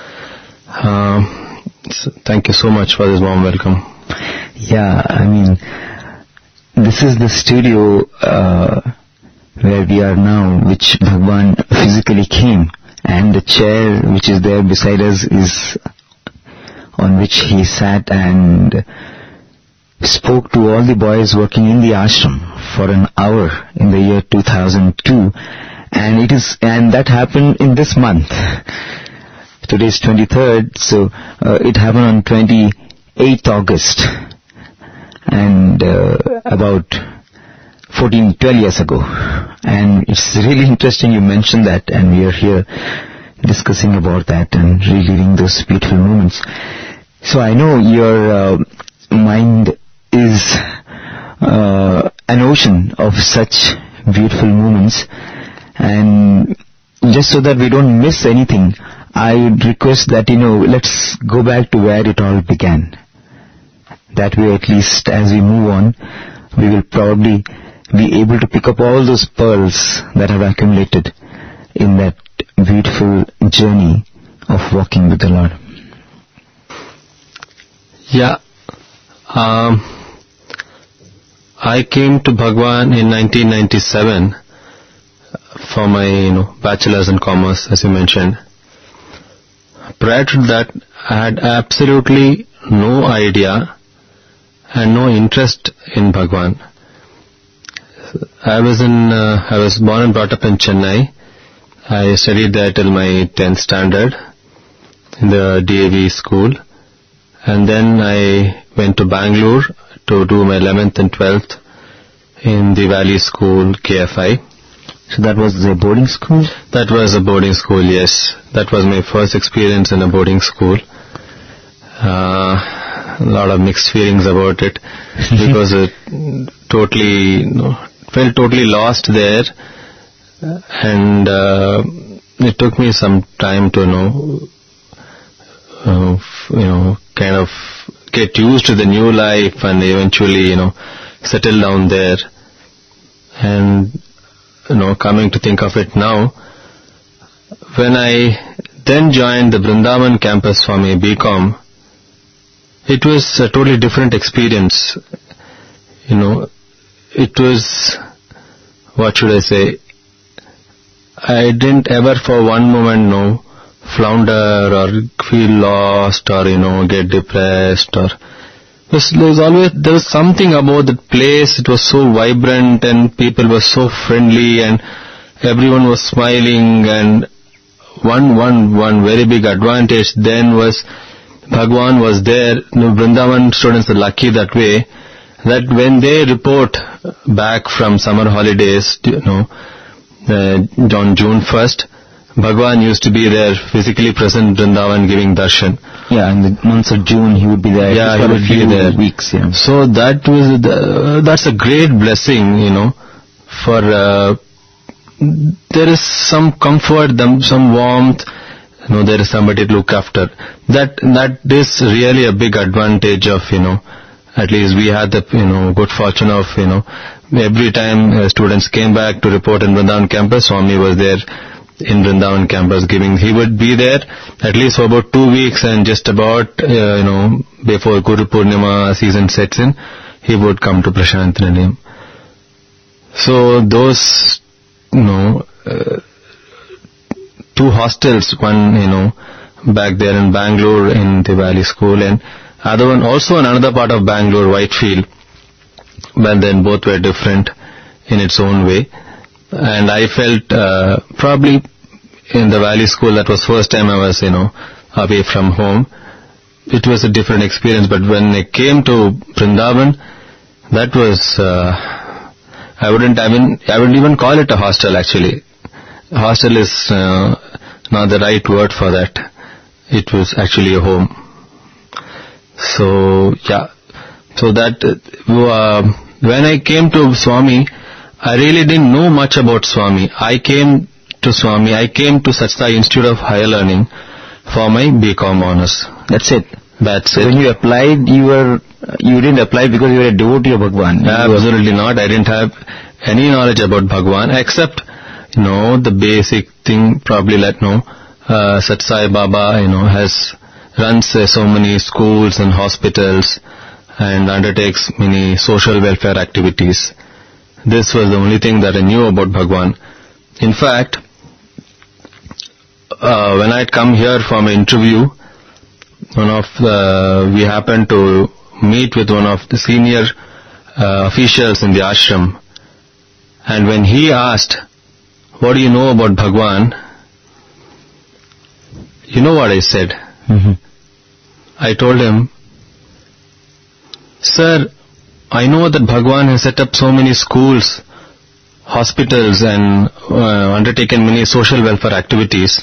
So thank you so much for this warm welcome. Yeah, I mean, this is the studio where we are now, which Bhagwan physically came, and the chair which is there beside us is on which he sat and spoke to all the boys working in the ashram for an hour in the year 2002, and that happened in this month. Today is 23rd, so it happened on 28th August, and about 12 years ago. And it's really interesting you mentioned that, and we are here discussing about that and reliving those beautiful moments. So I know your mind is an ocean of such beautiful moments, and just so that we don't miss anything, I would request that, let's go back to where it all began. That way, at least as we move on, we will probably be able to pick up all those pearls that have accumulated in that beautiful journey of walking with the Lord. Yeah. I came to Bhagwan in 1997 for my, bachelor's in commerce, as you mentioned. Prior to that, I had absolutely no idea and no interest in Bhagwan. I was born and brought up in Chennai. I studied there till my 10th standard in the DAV school, and then I went to Bangalore to do my 11th and 12th in the Valley School, KFI. So that was a boarding school? That was a boarding school, yes. That was my first experience in a boarding school. A lot of mixed feelings about it because it felt totally lost there, and it took me some time to kind of get used to the new life and eventually settle down there. And coming to think of it now, when I then joined the Vrindavan campus for my BCom, it was a totally different experience. It was, what should I say, I didn't ever for one moment flounder or feel lost or get depressed, or there was something about the place. It was so vibrant and people were so friendly and everyone was smiling, and one very big advantage then was Bhagwan was there. Vrindavan students are lucky that way, that when they report back from summer holidays, on June 1st, Bhagwan used to be there, physically present in Vrindavan giving darshan. Yeah, in the months of June he would be there. Yeah, he would be there. Weeks, yeah. So that's a great blessing, for there is some comfort, some warmth, there is somebody to look after. That is really a big advantage of, at least we had the, good fortune of, every time students came back to report in Vrindavan campus, Swami was there in Vrindavan campus he would be there at least for about 2 weeks, and just about, before Guru Purnima season sets in, he would come to Prashant Nilayam. So those, two hostels, one, back there in Bangalore in the Valley School, and other one also in another part of Bangalore, Whitefield, but then both were different in its own way. And I felt probably in the Valley School, that was first time I was, away from home. It was a different experience, but when I came to Vrindavan, that was, I wouldn't even call it a hostel actually. Hostel is not the right word for that. It was actually a home. So, yeah. So that, when I came to Swami, I really didn't know much about Swami. I came to Satsai Institute of Higher Learning for my BCom honors. That's it. That's it. When you applied, you didn't apply because you were a devotee of Bhagwan. Absolutely not. I didn't have any knowledge about Bhagwan except, the basic thing, probably Satsai Baba, runs so many schools and hospitals and undertakes many social welfare activities. This was the only thing that I knew about Bhagwan. In fact, when I had come here for my interview, we happened to meet with one of the senior officials in the ashram, and when he asked, "What do you know about Bhagwan?" You know what I said? Mm-hmm. I told him, "Sir, I know that Bhagwan has set up so many schools, hospitals and undertaken many social welfare activities.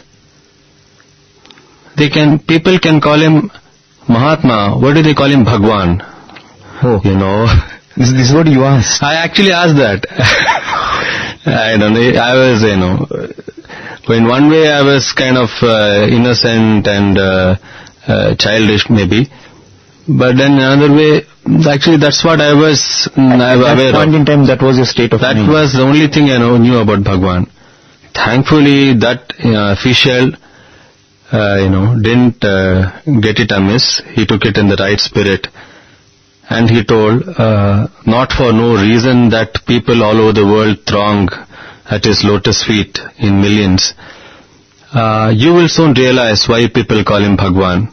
People can call him Mahatma. What do they call him? Bhagwan." Oh. This is what you asked. I actually asked that. I don't know. I was, in one way I was kind of innocent and childish maybe. But then another way, actually that's what I was aware of. At that point in time, that was your state of mind. That was the only thing I knew about Bhagwan. Thankfully, that official, didn't get it amiss. He took it in the right spirit. And he told, not for no reason that people all over the world throng at his lotus feet in millions. You will soon realize why people call him Bhagwan.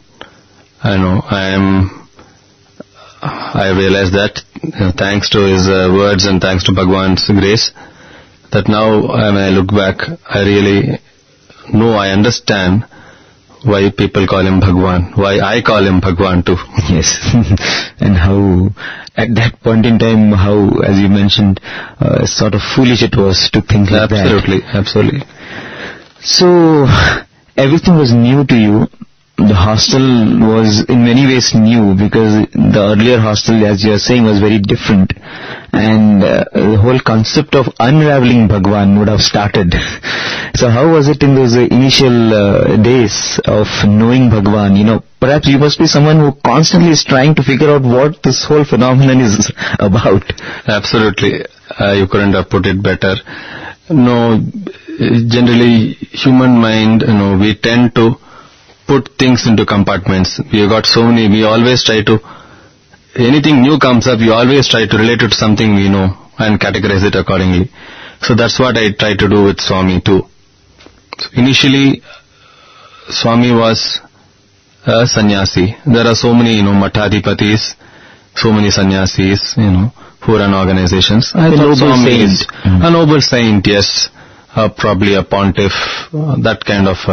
I realized that, thanks to his words and thanks to Bhagwan's grace, that now when I look back, I really know, I understand why people call him Bhagwan, why I call him Bhagwan too. Yes. And how, at that point in time, how, as you mentioned, sort of foolish it was to think like that. Absolutely. So, everything was new to you. The hostel was in many ways new because the earlier hostel, as you are saying, was very different. And the whole concept of unraveling Bhagwan would have started. So how was it in those initial days of knowing Bhagwan? Perhaps you must be someone who constantly is trying to figure out what this whole phenomenon is about. Absolutely. You couldn't have put it better. No, generally human mind, we tend to put things into compartments. We have got so many, we always try to, anything new comes up, we always try to relate it to something we know and categorize it accordingly. So that's what I try to do with Swami too. So initially, Swami was a sannyasi. There are so many, Mathadipatis, so many sannyasis, who run organizations. I thought Swami is a noble saint, yes, probably a pontiff, that kind of,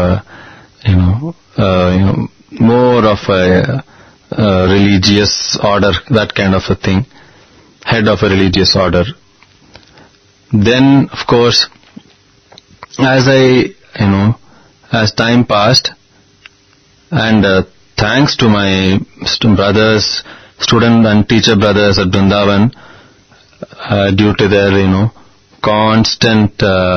more of a religious order, that kind of a thing, head of a religious order. Then, of course, as as time passed, and thanks to my brothers, student and teacher brothers at Vrindavan, due to their, constant,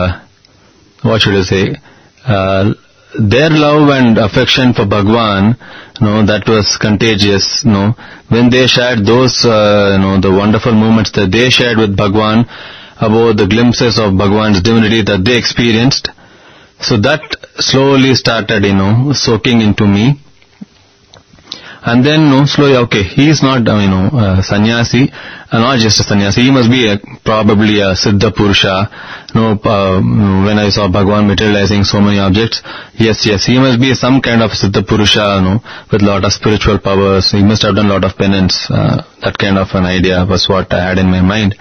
their love and affection for Bhagwan, that was contagious, when they shared those, the wonderful moments that they shared with Bhagwan, about the glimpses of Bhagwan's divinity that they experienced. So that slowly started, soaking into me. And then, slowly, okay, he is not, sannyasi, not just a sannyasi, he must be probably a Siddha Purusha. When I saw Bhagwan materializing so many objects, yes, he must be some kind of Siddha Purusha, with lot of spiritual powers. He must have done a lot of penance. That kind of an idea was what I had in my mind.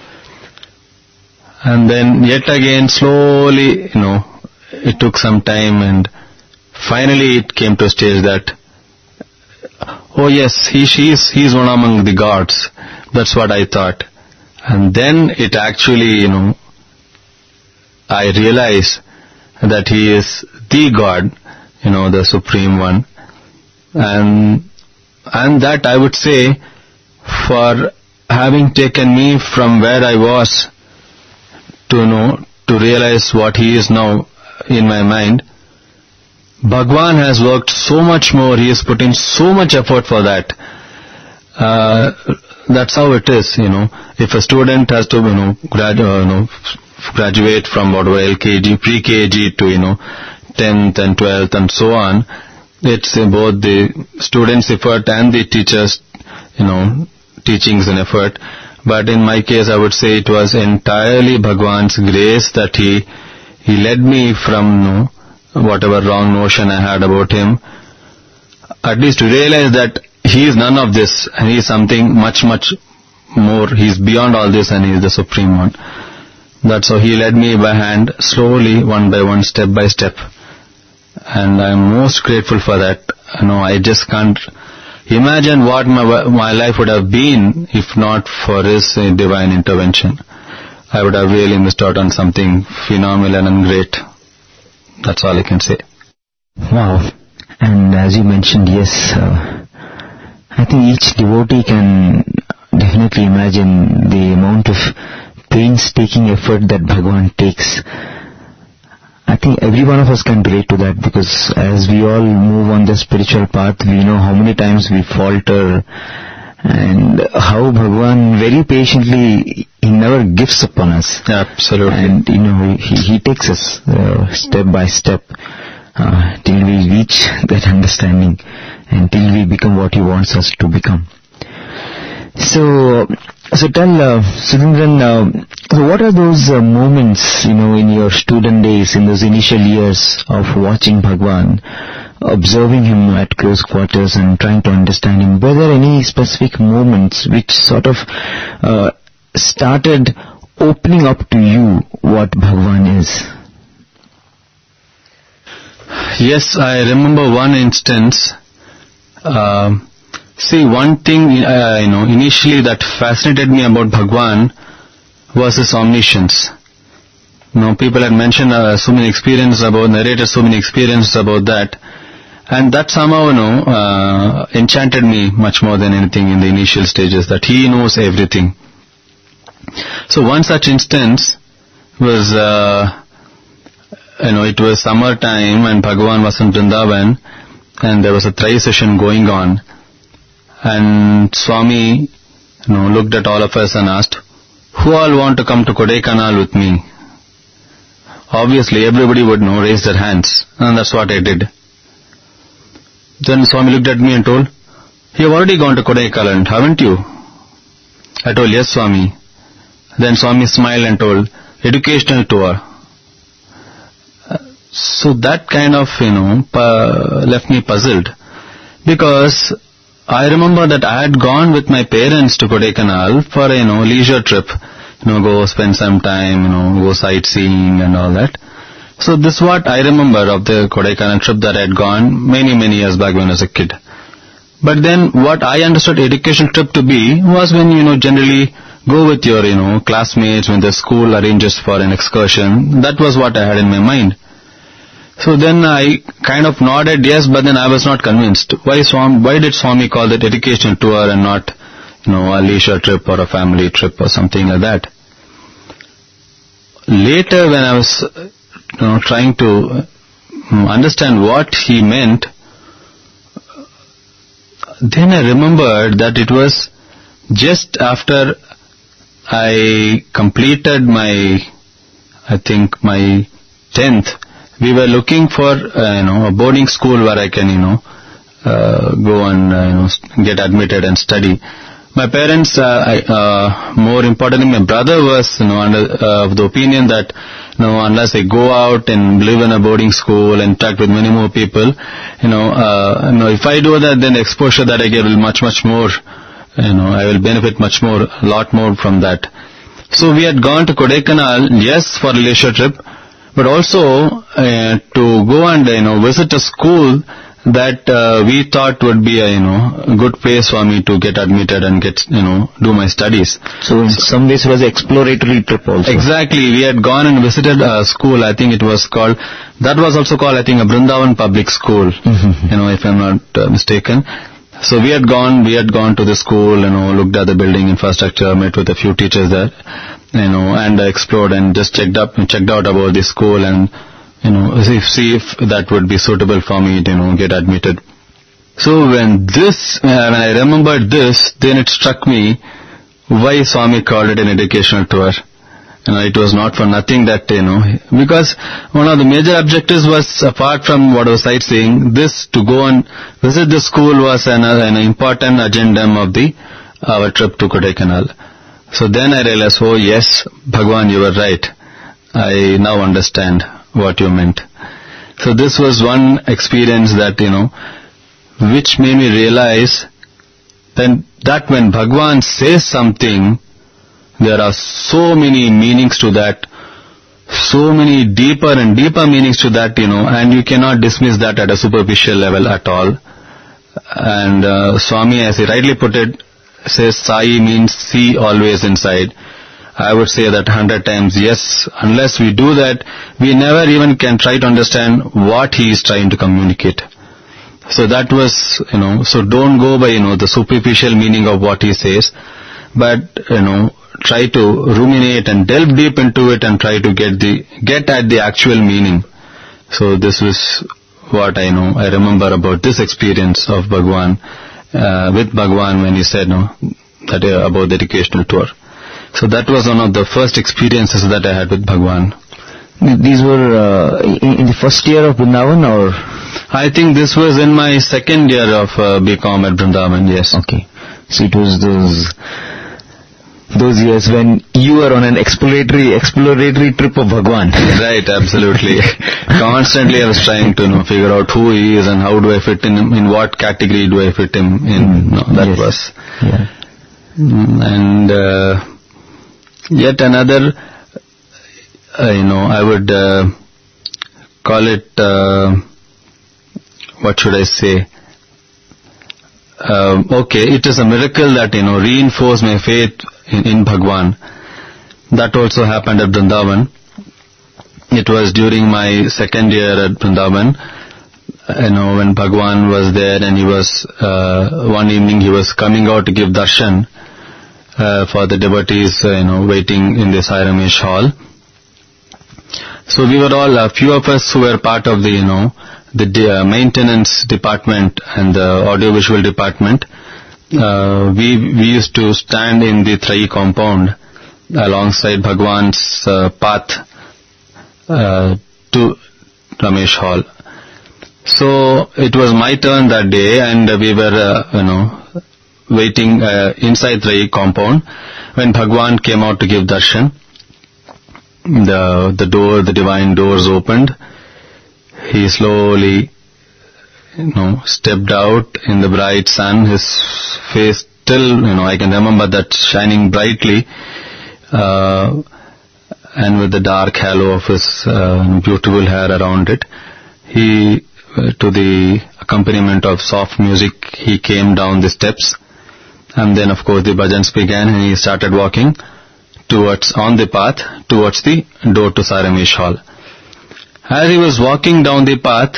And then, yet again, slowly, it took some time, and finally it came to a stage that, oh yes, he's one among the gods. That's what I thought. And then it actually, I realized that he is the God, the Supreme One. And that I would say, for having taken me from where I was to realize what He is now in my mind, Bhagwan has worked so much more. He has put in so much effort for that. That's how it is, If a student has to, graduate from whatever LKG, pre-KG to, 10th and 12th and so on, it's both the student's effort and the teacher's, teachings and effort. But in my case, I would say it was entirely Bhagwan's grace that He led me from, whatever wrong notion I had about Him, at least to realize that He is none of this, and He is something much, much more. He is beyond all this, and He is the Supreme One. That's how He led me by hand, slowly, one by one, step by step. And I am most grateful for that. I just can't imagine what my life would have been if not for His divine intervention. I would have really missed out on something phenomenal and great. That's all I can say. Wow. And as you mentioned, yes, I think each devotee can definitely imagine the amount of painstaking effort that Bhagwan takes. I think every one of us can relate to that, because as we all move on the spiritual path, we know how many times we falter, and how Bhagwan very patiently, He never gives up on us. Absolutely. And He takes us step by step till we reach that understanding, and till we become what He wants us to become. So tell Sudhindran, what are those moments, in your student days, in those initial years of watching Bhagwan, observing Him at close quarters and trying to understand Him? Were there any specific moments which sort of started opening up to you what Bhagwan is? Yes, I remember one instance. See, one thing, initially that fascinated me about Bhagwan was His omniscience. People had mentioned so many experiences narrated so many experiences about that. And that somehow, enchanted me much more than anything in the initial stages, that He knows everything. So one such instance was, it was summertime and Bhagwan was in Vrindavan, and there was a Trai session going on. And Swami, looked at all of us and asked, who all want to come to Kodaikanal with me? Obviously, everybody would raise their hands, and that's what I did. Then Swami looked at me and told, you've already gone to Kodaikanal, haven't you? I told, yes, Swami. Then Swami smiled and told, educational tour. So that kind of, left me puzzled, because I remember that I had gone with my parents to Kodaikanal for a, leisure trip, go spend some time, go sightseeing and all that. So this is what I remember of the Kodaikanal trip that I had gone many, many years back when I was a kid. But then what I understood educational trip to be was when, generally go with your, classmates when the school arranges for an excursion. That was what I had in my mind. So then I kind of nodded yes, but then I was not convinced. Why did Swami call it educational tour and not, a leisure trip or a family trip or something like that? Later when I was, trying to understand what he meant, then I remembered that it was just after I completed my 10th, we were looking for, a boarding school where I can, go and, get admitted and study. My parents, more importantly, my brother was, of the opinion that, unless I go out and live in a boarding school and interact with many more people, if I do that, then the exposure that I get will much, much more, I will benefit much more, a lot more from that. So we had gone to Kodaikanal, yes, for a leisure trip, but also to go and visit a school that we thought would be a good place for me to get admitted and get do my studies. So in some ways it was an exploratory trip also. Exactly. We had gone and visited a school. I think it was called, that was also called, I think, a Brindavan Public School, if I'm not mistaken. So we had gone to the school, looked at the building infrastructure, met with a few teachers there, and explored and just checked out about the school and see if that would be suitable for me to get admitted. So when I remembered this, then it struck me why Swami called it an educational tour. It was not for nothing that, because one of the major objectives was, apart from what was sightseeing, this to go and visit the school was an important agendum of our trip to Kodaikanal. So then I realized, oh yes, Bhagwan, you were right. I now understand what you meant. So this was one experience that, which made me realize that when Bhagwan says something, there are so many meanings to that, so many deeper and deeper meanings to that, and you cannot dismiss that at a superficial level at all. And Swami, as he rightly put it, says Sai means see always inside. I would say that 100 times, yes. Unless we do that, we never even can try to understand what he is trying to communicate. So that was, so don't go by, the superficial meaning of what he says, but, try to ruminate and delve deep into it and try to get at the actual meaning. So this was what I know. I remember about this experience of Bhagwan, with Bhagwan when he said, that about the educational tour. So that was one of the first experiences that I had with Bhagwan. These were in the first year of Vrindavan, or? I think this was in my second year of BCom at Vrindavan, yes. Okay. So it was those years when you were on an exploratory trip of Bhagwan. Right, absolutely. Constantly I was trying to figure out who he is and how do I fit in what category do I fit him in. That was. Yeah. And yet another, I would call it, what should I say? Okay, it is a miracle that, reinforced my faith in Bhagwan. That also happened at Vrindavan. It was during my second year at Vrindavan, when Bhagwan was there and he was, one evening he was coming out to give darshan for the devotees, waiting in the Sai Ramesh hall. So we were all, a few of us who were part of the, the maintenance department and the audiovisual department. We used to stand in the Trai compound alongside Bhagwan's path to Ramesh hall. So it was my turn that day, and we were, waiting inside Trai compound when Bhagwan came out to give darshan. The divine doors opened. He slowly, stepped out in the bright sun. His face still, I can remember that shining brightly, and with the dark halo of his beautiful hair around it. He, to the accompaniment of soft music, he came down the steps, and then of course the bhajans began, and he started walking on the path towards the door to Sai Ramesh hall. As he was walking down the path,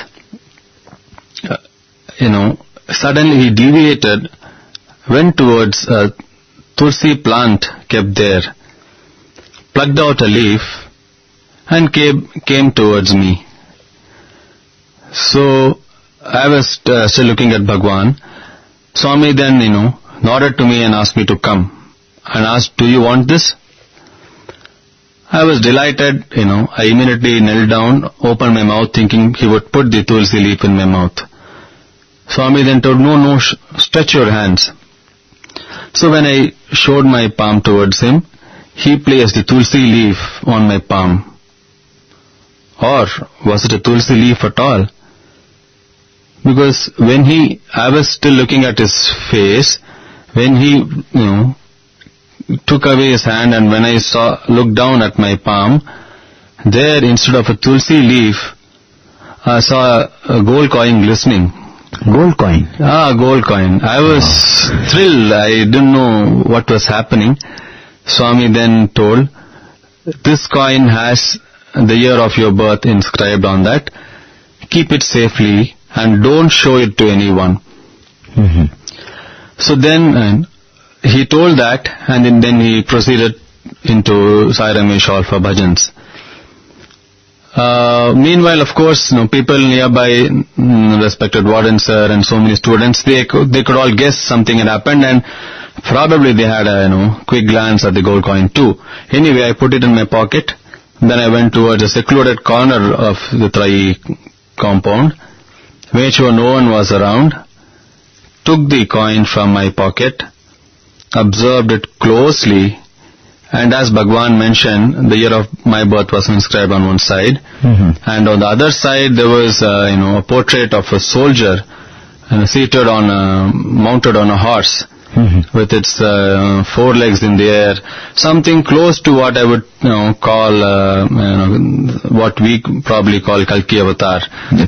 suddenly he deviated, went towards a tulsi plant kept there, plucked out a leaf, and came towards me. So I was still looking at Bhagwan. Swami then, nodded to me and asked me to come, and asked, "Do you want this?" I was delighted, I immediately knelt down, opened my mouth thinking he would put the tulsi leaf in my mouth. Swami then told, no, stretch your hands. So when I showed my palm towards him, he placed the tulsi leaf on my palm. Or was it a tulsi leaf at all? Because I was still looking at his face, when he, took away his hand, and when I looked down at my palm, there instead of a tulsi leaf, I saw a gold coin glistening Gold coin. Gold coin. I was thrilled. I didn't know what was happening. Swami then told, this coin has the year of your birth inscribed on that. Keep it safely and don't show it to anyone. Mm-hmm. So then he told that, and then he proceeded into Sai Ramesh Hall for bhajans. Meanwhile, of course, people nearby, respected warden sir and so many students, they could all guess something had happened, and probably they had a quick glance at the gold coin too. Anyway, I put it in my pocket. Then I went towards a secluded corner of the Trai compound, made sure no one was around, took the coin from my pocket, observed it closely, and as Bhagwan mentioned, the year of my birth was inscribed on one side, and on the other side there was a portrait of a soldier seated mounted on a horse, with its 4 legs in the air, something close to what I would call what we probably call Kalki Avatar.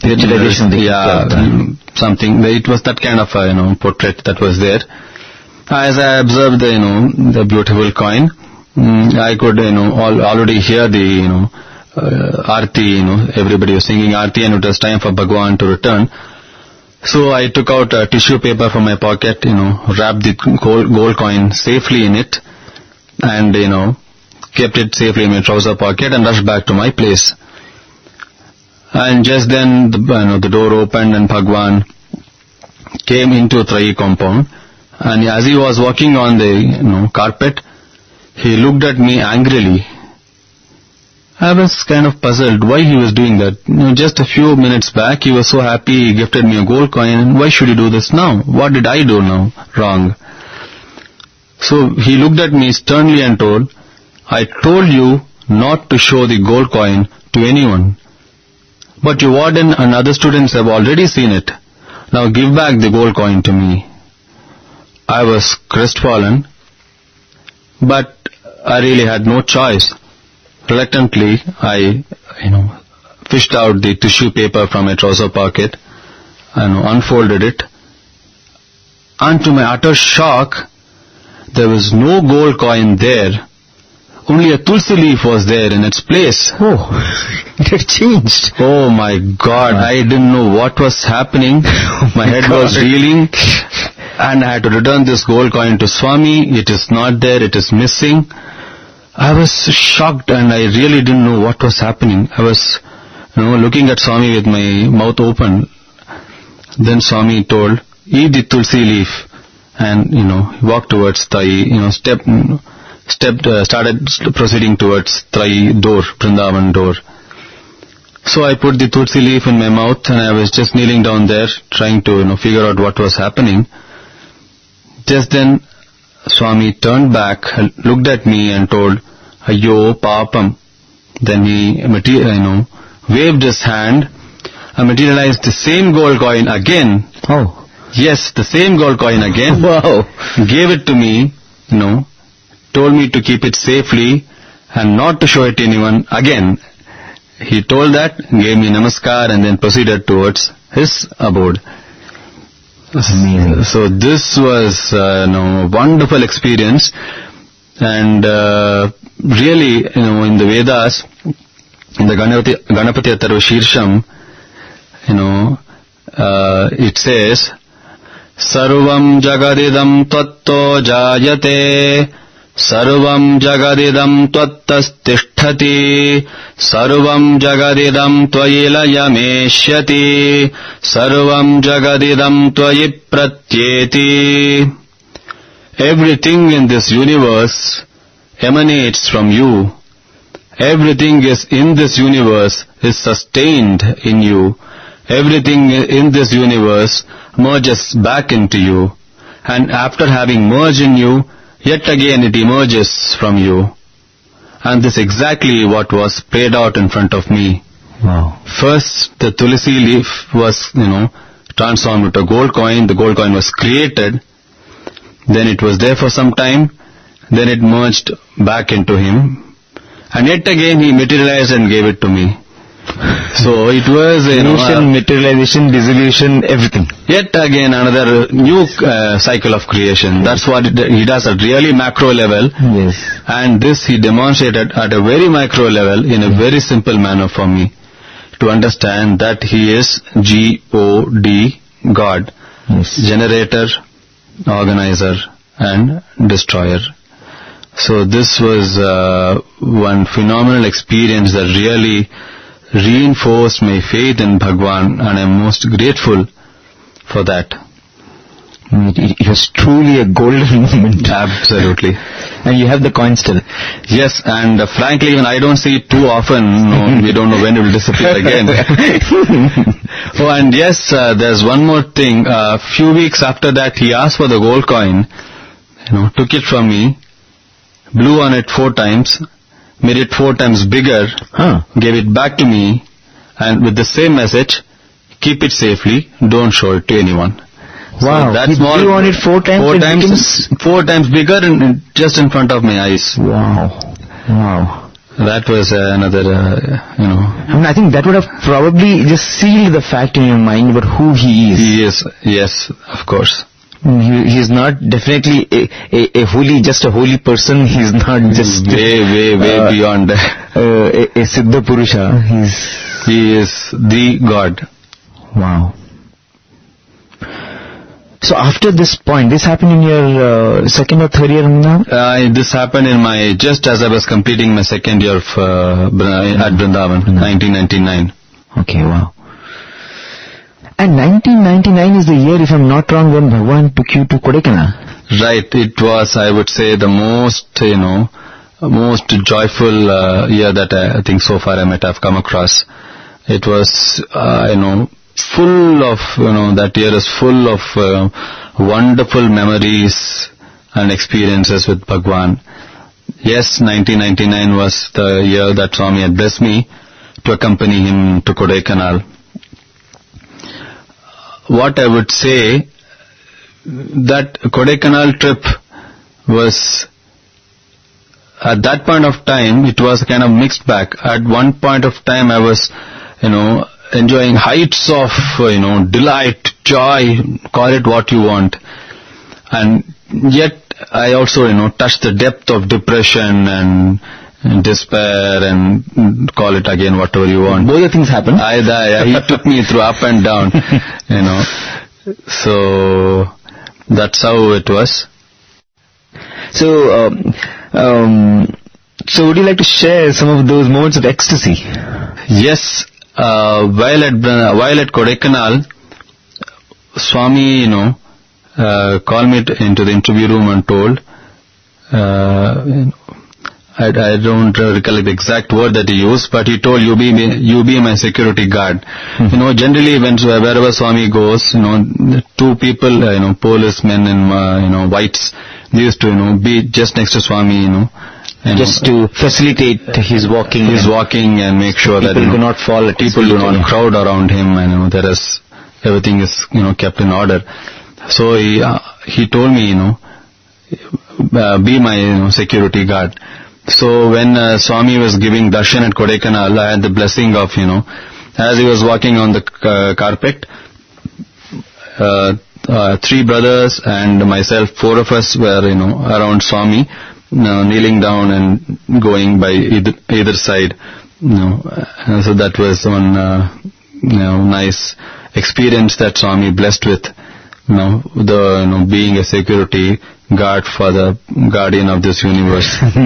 Something. It was that kind of portrait that was there. As I observed the beautiful coin, I could already hear the Aarti. Everybody was singing Aarti, and it was time for Bhagwan to return. So I took out a tissue paper from my pocket, wrapped the gold coin safely in it, and kept it safely in my trouser pocket and rushed back to my place. And just then the door opened and Bhagwan came into Trai compound, and as he was walking on the carpet, he looked at me angrily. I was kind of puzzled why he was doing that. Just a few minutes back he was so happy he gifted me a gold coin, and why should he do this now? What did I do now wrong? So he looked at me sternly and told, I told you not to show the gold coin to anyone. But your warden and other students have already seen it. Now give back the gold coin to me. I was crestfallen, but I really had no choice. Reluctantly, I, fished out the tissue paper from my trouser pocket and unfolded it. And to my utter shock, there was no gold coin there. Only a tulsi leaf was there in its place. Oh, it had changed. Oh my God, I didn't know what was happening. My head was reeling, and I had to return this gold coin to Swami. It is not there, it is missing. I was shocked, and I really didn't know what was happening. I was, looking at Swami with my mouth open. Then Swami told, eat the tulsi leaf, and, walked towards Trai, started proceeding towards Trai door, Vrindavan door. So I put the tulsi leaf in my mouth, and I was just kneeling down there, trying to, figure out what was happening. Just then, Swami turned back, looked at me and told, Ayyo Papam. Then he, waved his hand and materialized the same gold coin again. Oh. Yes, the same gold coin again. Wow. Gave it to me, told me to keep it safely and not to show it to anyone again. He told that, gave me namaskar, and then proceeded towards his abode. Amazing. So this was a wonderful experience, and really, in the Vedas, in the Ganapati Atharva Shirsham, it says, Sarvam Jagadidam Tvatto Jayate, Sarvam Jagadidam Tvattastisthati, Sarvam Jagadidam Tvayilayameshyati, Sarvam Jagadidam Tvayi Pratyeti. Everything in this universe emanates from you. Everything is in this universe is sustained in you. Everything in this universe merges back into you. And after having merged in you, yet again it emerges from you. And this is exactly what was played out in front of me. Wow. First, the tulsi leaf was, transformed into a gold coin. The gold coin was created. Then it was there for some time. Then it merged back into him. And yet again he materialized and gave it to me. So it was, Creation, materialization, dissolution, everything. Yet again another new cycle of creation. That's what he does at really macro level. Yes. And this he demonstrated at a very micro level in a very simple manner for me to understand that he is G-O-D, God. Yes. Generator, organizer and destroyer. So this was one phenomenal experience that really reinforced my faith in Bhagwan, and I'm most grateful for that. It was truly a golden moment. Absolutely. And you have the coin still. Yes, and frankly, when I don't see it too often, we don't know when it will disappear again. Oh, and yes, there's one more thing. A few weeks after that, he asked for the gold coin, took it from me, blew on it 4 times, made it 4 times bigger, gave it back to me, and with the same message, keep it safely, don't show it to anyone. Wow, so that's he blew on it 4 times? 4 times bigger and just in front of my eyes. Wow. That was another, I think that would have probably just sealed the fact in your mind about who he is. He is, yes, of course. He is not definitely a holy person. He is not just way beyond a Siddha Purusha. He is the God. Wow. So after this point, this happened in your second or third year now? This happened in just as I was completing my second year of at Vrindavan, 1999. Okay, wow. And 1999 is the year, if I'm not wrong, when Bhagwan took you to Kodaikanal. Right. It was, I would say, the most joyful year that I think so far I might have come across. It was, full of, that year is full of wonderful memories and experiences with Bhagwan. Yes, 1999 was the year that Swami had blessed me to accompany him to Kodaikanal. What I would say, that Kodaikanal trip was, at that point of time, it was kind of mixed bag. At one point of time I was, enjoying heights of, delight, joy, call it what you want. And yet I also, touched the depth of depression and despair, and call it again whatever you want. Both the things happened. He took me through up and down, So that's how it was. So would you like to share some of those moments of ecstasy? Yes. While at Kodaikanal, Swami, called me into the interview room and told, I don't recollect the exact word that he used, but he told, you be my security guard. Generally wherever Swami goes, 2 people, policemen and, whites, they used to, be just next to Swami, just to facilitate his walking. And make sure that people do not fall at people do not crowd around him, and everything is kept in order. So he told me, be my security guard. So when Swami was giving darshan at Kodaikanal, I had the blessing of, as he was walking on the carpet, 3 brothers and myself, 4 of us were, around Swami, kneeling down and going by either side. So that was one, nice experience that Swami blessed with, being a security guard for the guardian of this universe.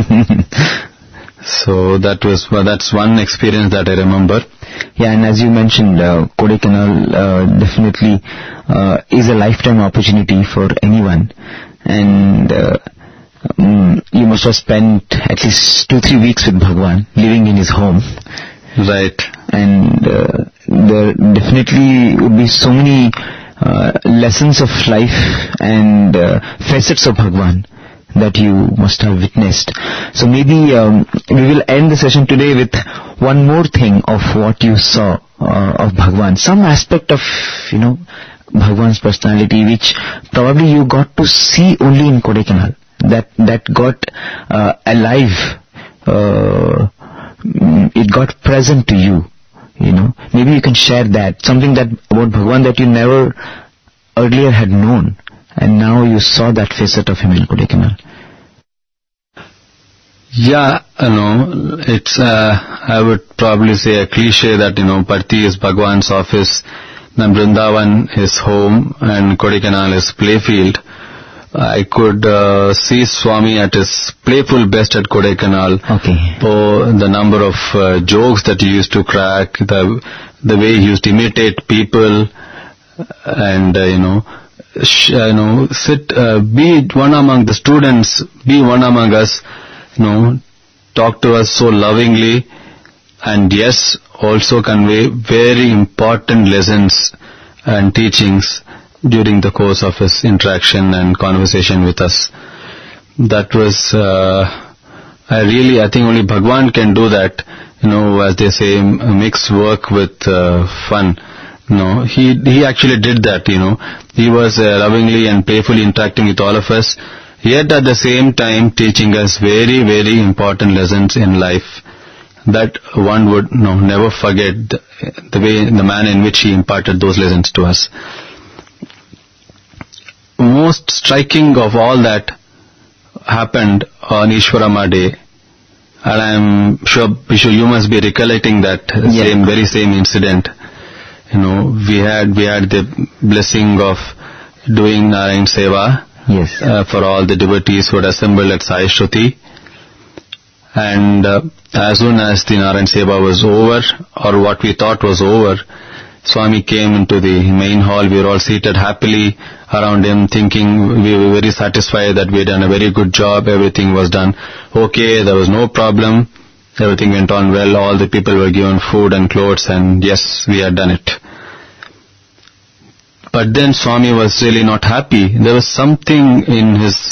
So that's one experience that I remember. Yeah, and as you mentioned, Kodaikanal definitely is a lifetime opportunity for anyone, and you must have spent at least 2-3 weeks with Bhagwan, living in his home. Right. And there definitely would be so many lessons of life and facets of Bhagwan that you must have witnessed. So maybe we will end the session today with one more thing of what you saw of Bhagwan. Some aspect of, Bhagwan's personality which probably you got to see only in Kodaikanal. That got alive. It got present to you Maybe you can share that, something that about Bhagwan that you never earlier had known, and now you saw that facet of him in Kodaikanal. Yeah, it's, I would probably say a cliche that, Parthi is Bhagwan's office, then Vrindavan is home, and Kodaikanal is playfield. I could see Swami at his playful best at Kodaikanal. Okay. For the number of jokes that he used to crack, the way he used to imitate people, and be one among the students, be one among us, talk to us so lovingly, and yes, also convey very important lessons and teachings during the course of his interaction and conversation with us. That was, I think only Bhagwan can do that, as they say, mix work with fun. He actually did that, He was lovingly and playfully interacting with all of us, yet at the same time teaching us very, very important lessons in life that one would never forget, the manner in which he imparted those lessons to us. Most striking of all that happened on Ishwarama Day, and I'm sure you must be recollecting that very same incident. We had the blessing of doing Narayan Seva. Yes. For all the devotees who had assembled at Sai Shruti. And as soon as the Narayan Seva was over, or what we thought was over, Swami came into the main hall. We were all seated happily around him, thinking we were very satisfied that we had done a very good job. Everything was done okay. There was no problem. Everything went on well. All the people were given food and clothes, and yes, we had done it. But then Swami was really not happy. There was something in his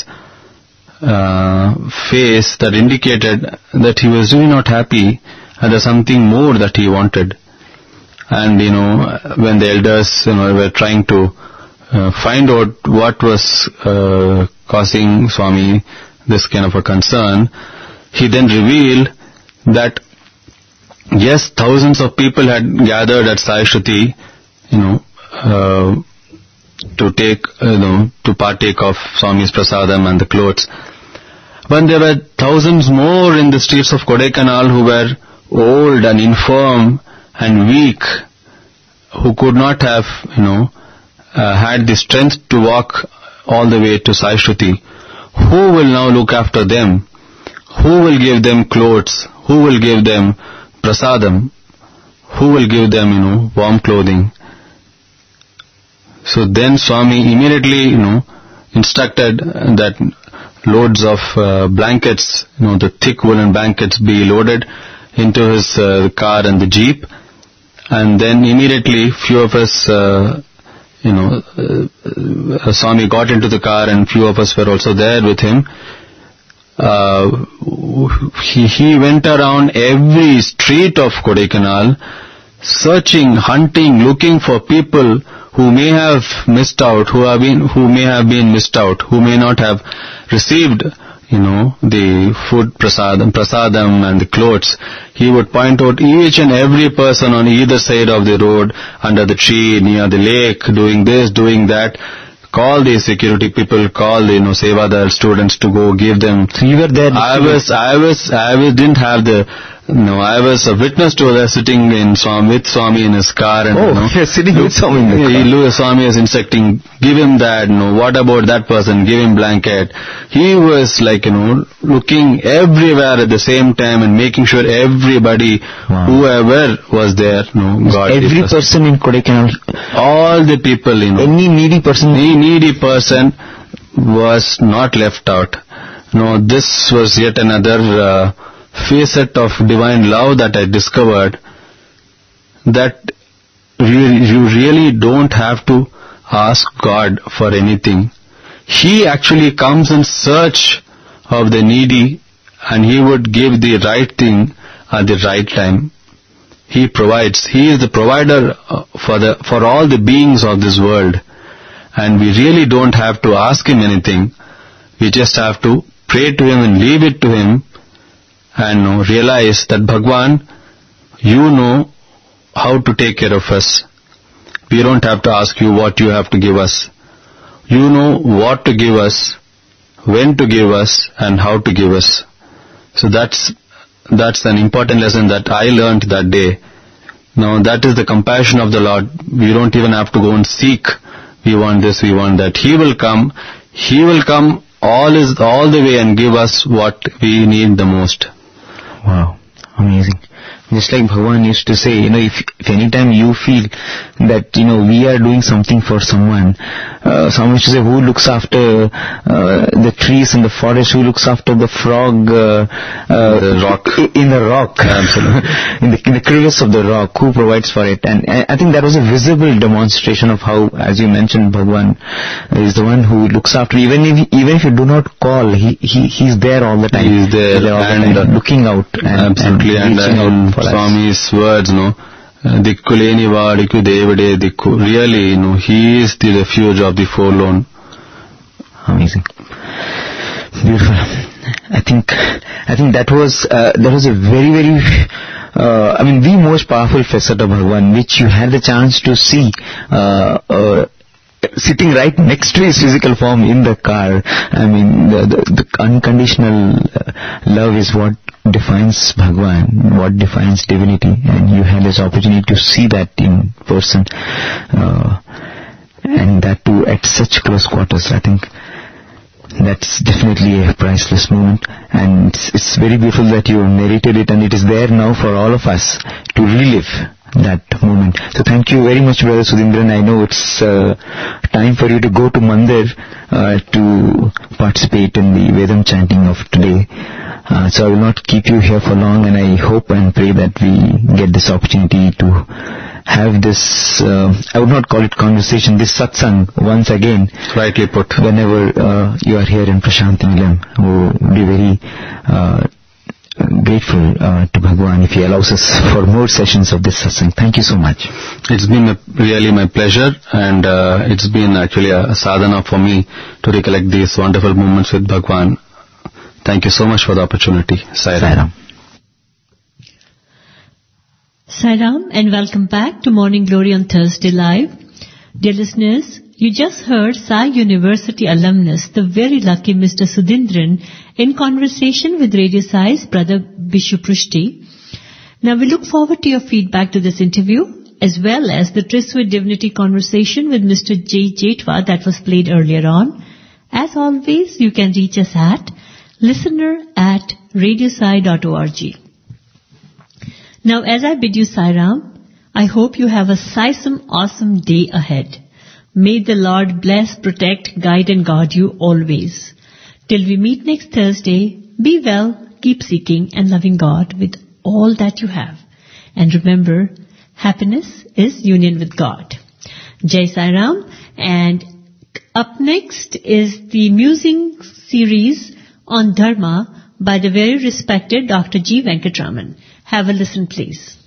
face that indicated that he was really not happy, and there's something more that he wanted. And when the elders were trying to find out what was causing Swami this kind of a concern, he then revealed that yes, thousands of people had gathered at Sai Shruti, to partake of Swami's prasadam and the clothes. But there were thousands more in the streets of Kodaikanal who were old and infirm and weak, who could not have, had the strength to walk all the way to Sai Shruti. Who will now look after them? Who will give them clothes? Who will give them prasadam? Who will give them, warm clothing? So then Swami immediately, instructed that loads of blankets, the thick woolen blankets be loaded into his car and the jeep, and then immediately few of us, Swami got into the car and few of us were also there with him. He went around every street of Kodaikanal, searching, hunting, looking for people who may have missed out, who may have been missed out, who may not have received, the food prasadam and the clothes. He would point out each and every person on either side of the road, under the tree, near the lake, doing this, doing that. Call the security people, call the Sevadar students to go give them. So you were there. I didn't have the. I was a witness to that, sitting with Swami in his car, and sitting with Swami in the car. Swami was instructing, give him that. What about that person? Give him blanket. He was looking everywhere at the same time and making sure everybody, whoever was there, got every person in Kodaikanal, all the people, any needy person was not left out. This was yet another facet of divine love that I discovered, that you really don't have to ask God for anything. He actually comes in search of the needy, and He would give the right thing at the right time. He provides. He is the provider for all the beings of this world, and we really don't have to ask Him anything. We just have to pray to Him and leave it to Him, and realize that Bhagwan, you know how to take care of us. We don't have to ask you what you have to give us. You know what to give us, when to give us, and how to give us. So that's an important lesson that I learned that day. Now that is the compassion of the Lord. We don't even have to go and seek. We want this, we want that. He will come. He will come all the way and give us what we need the most. Wow, amazing. Just like Bhagavan used to say, if anytime you feel that, we are doing something for someone, someone used to say, who looks after the trees in the forest, who looks after the frog the rock. In the rock, absolutely. in the crevice of the rock, who provides for it? And I think that was a visible demonstration of how, as you mentioned, Bhagavan is the one who looks after. Even if you do not call, he's there all the time. He's there and looking out. Absolutely, and reaching out. Swami's words, Dikku leni vaadiku devade dikku. Really, he is the refuge of the forlorn. Amazing. Beautiful. I think that was a very, very, the most powerful facet of Bhagavan, which you had the chance to see, sitting right next to his physical form in the car. The unconditional love is what defines Bhagavan, what defines divinity, and you had this opportunity to see that in person, and that too at such close quarters. I think that's definitely a priceless moment, and it's very beautiful that you narrated it, and it is there now for all of us to relive that moment. So thank you very much, Brother Sudhindran. I know it's time for you to go to Mandir to participate in the Vedam chanting of today. So I will not keep you here for long, and I hope and pray that we get this opportunity to have this, I would not call it conversation, this satsang once again. Rightly put. Whenever you are here in Prashanti Nilayam, we will be very grateful to Bhagavan if he allows us for more sessions of this satsang. Thank you so much. It's been really my pleasure, and it's been actually a sadhana for me to recollect these wonderful moments with Bhagavan. Thank you so much for the opportunity. Sai Ram. Sai Ram, and welcome back to Morning Glory on Thursday Live. Dear listeners, you just heard Sai University alumnus, the very lucky Mr. Sudhindran, in conversation with Radio Sai's brother Bishu Prushti. Now we look forward to your feedback to this interview, as well as the Tris with Divinity conversation with Mr. J. Jetwa that was played earlier on. As always, you can reach us at listener@radiosai.org. Now, as I bid you Sai Ram, I hope you have a Saisome awesome day ahead. May the Lord bless, protect, guide and guard you always. Till we meet next Thursday, be well, keep seeking and loving God with all that you have. And remember, happiness is union with God. Jai Sai Ram. And up next is the musing series on Dharma by the very respected Dr. G. Venkatraman. Have a listen, please.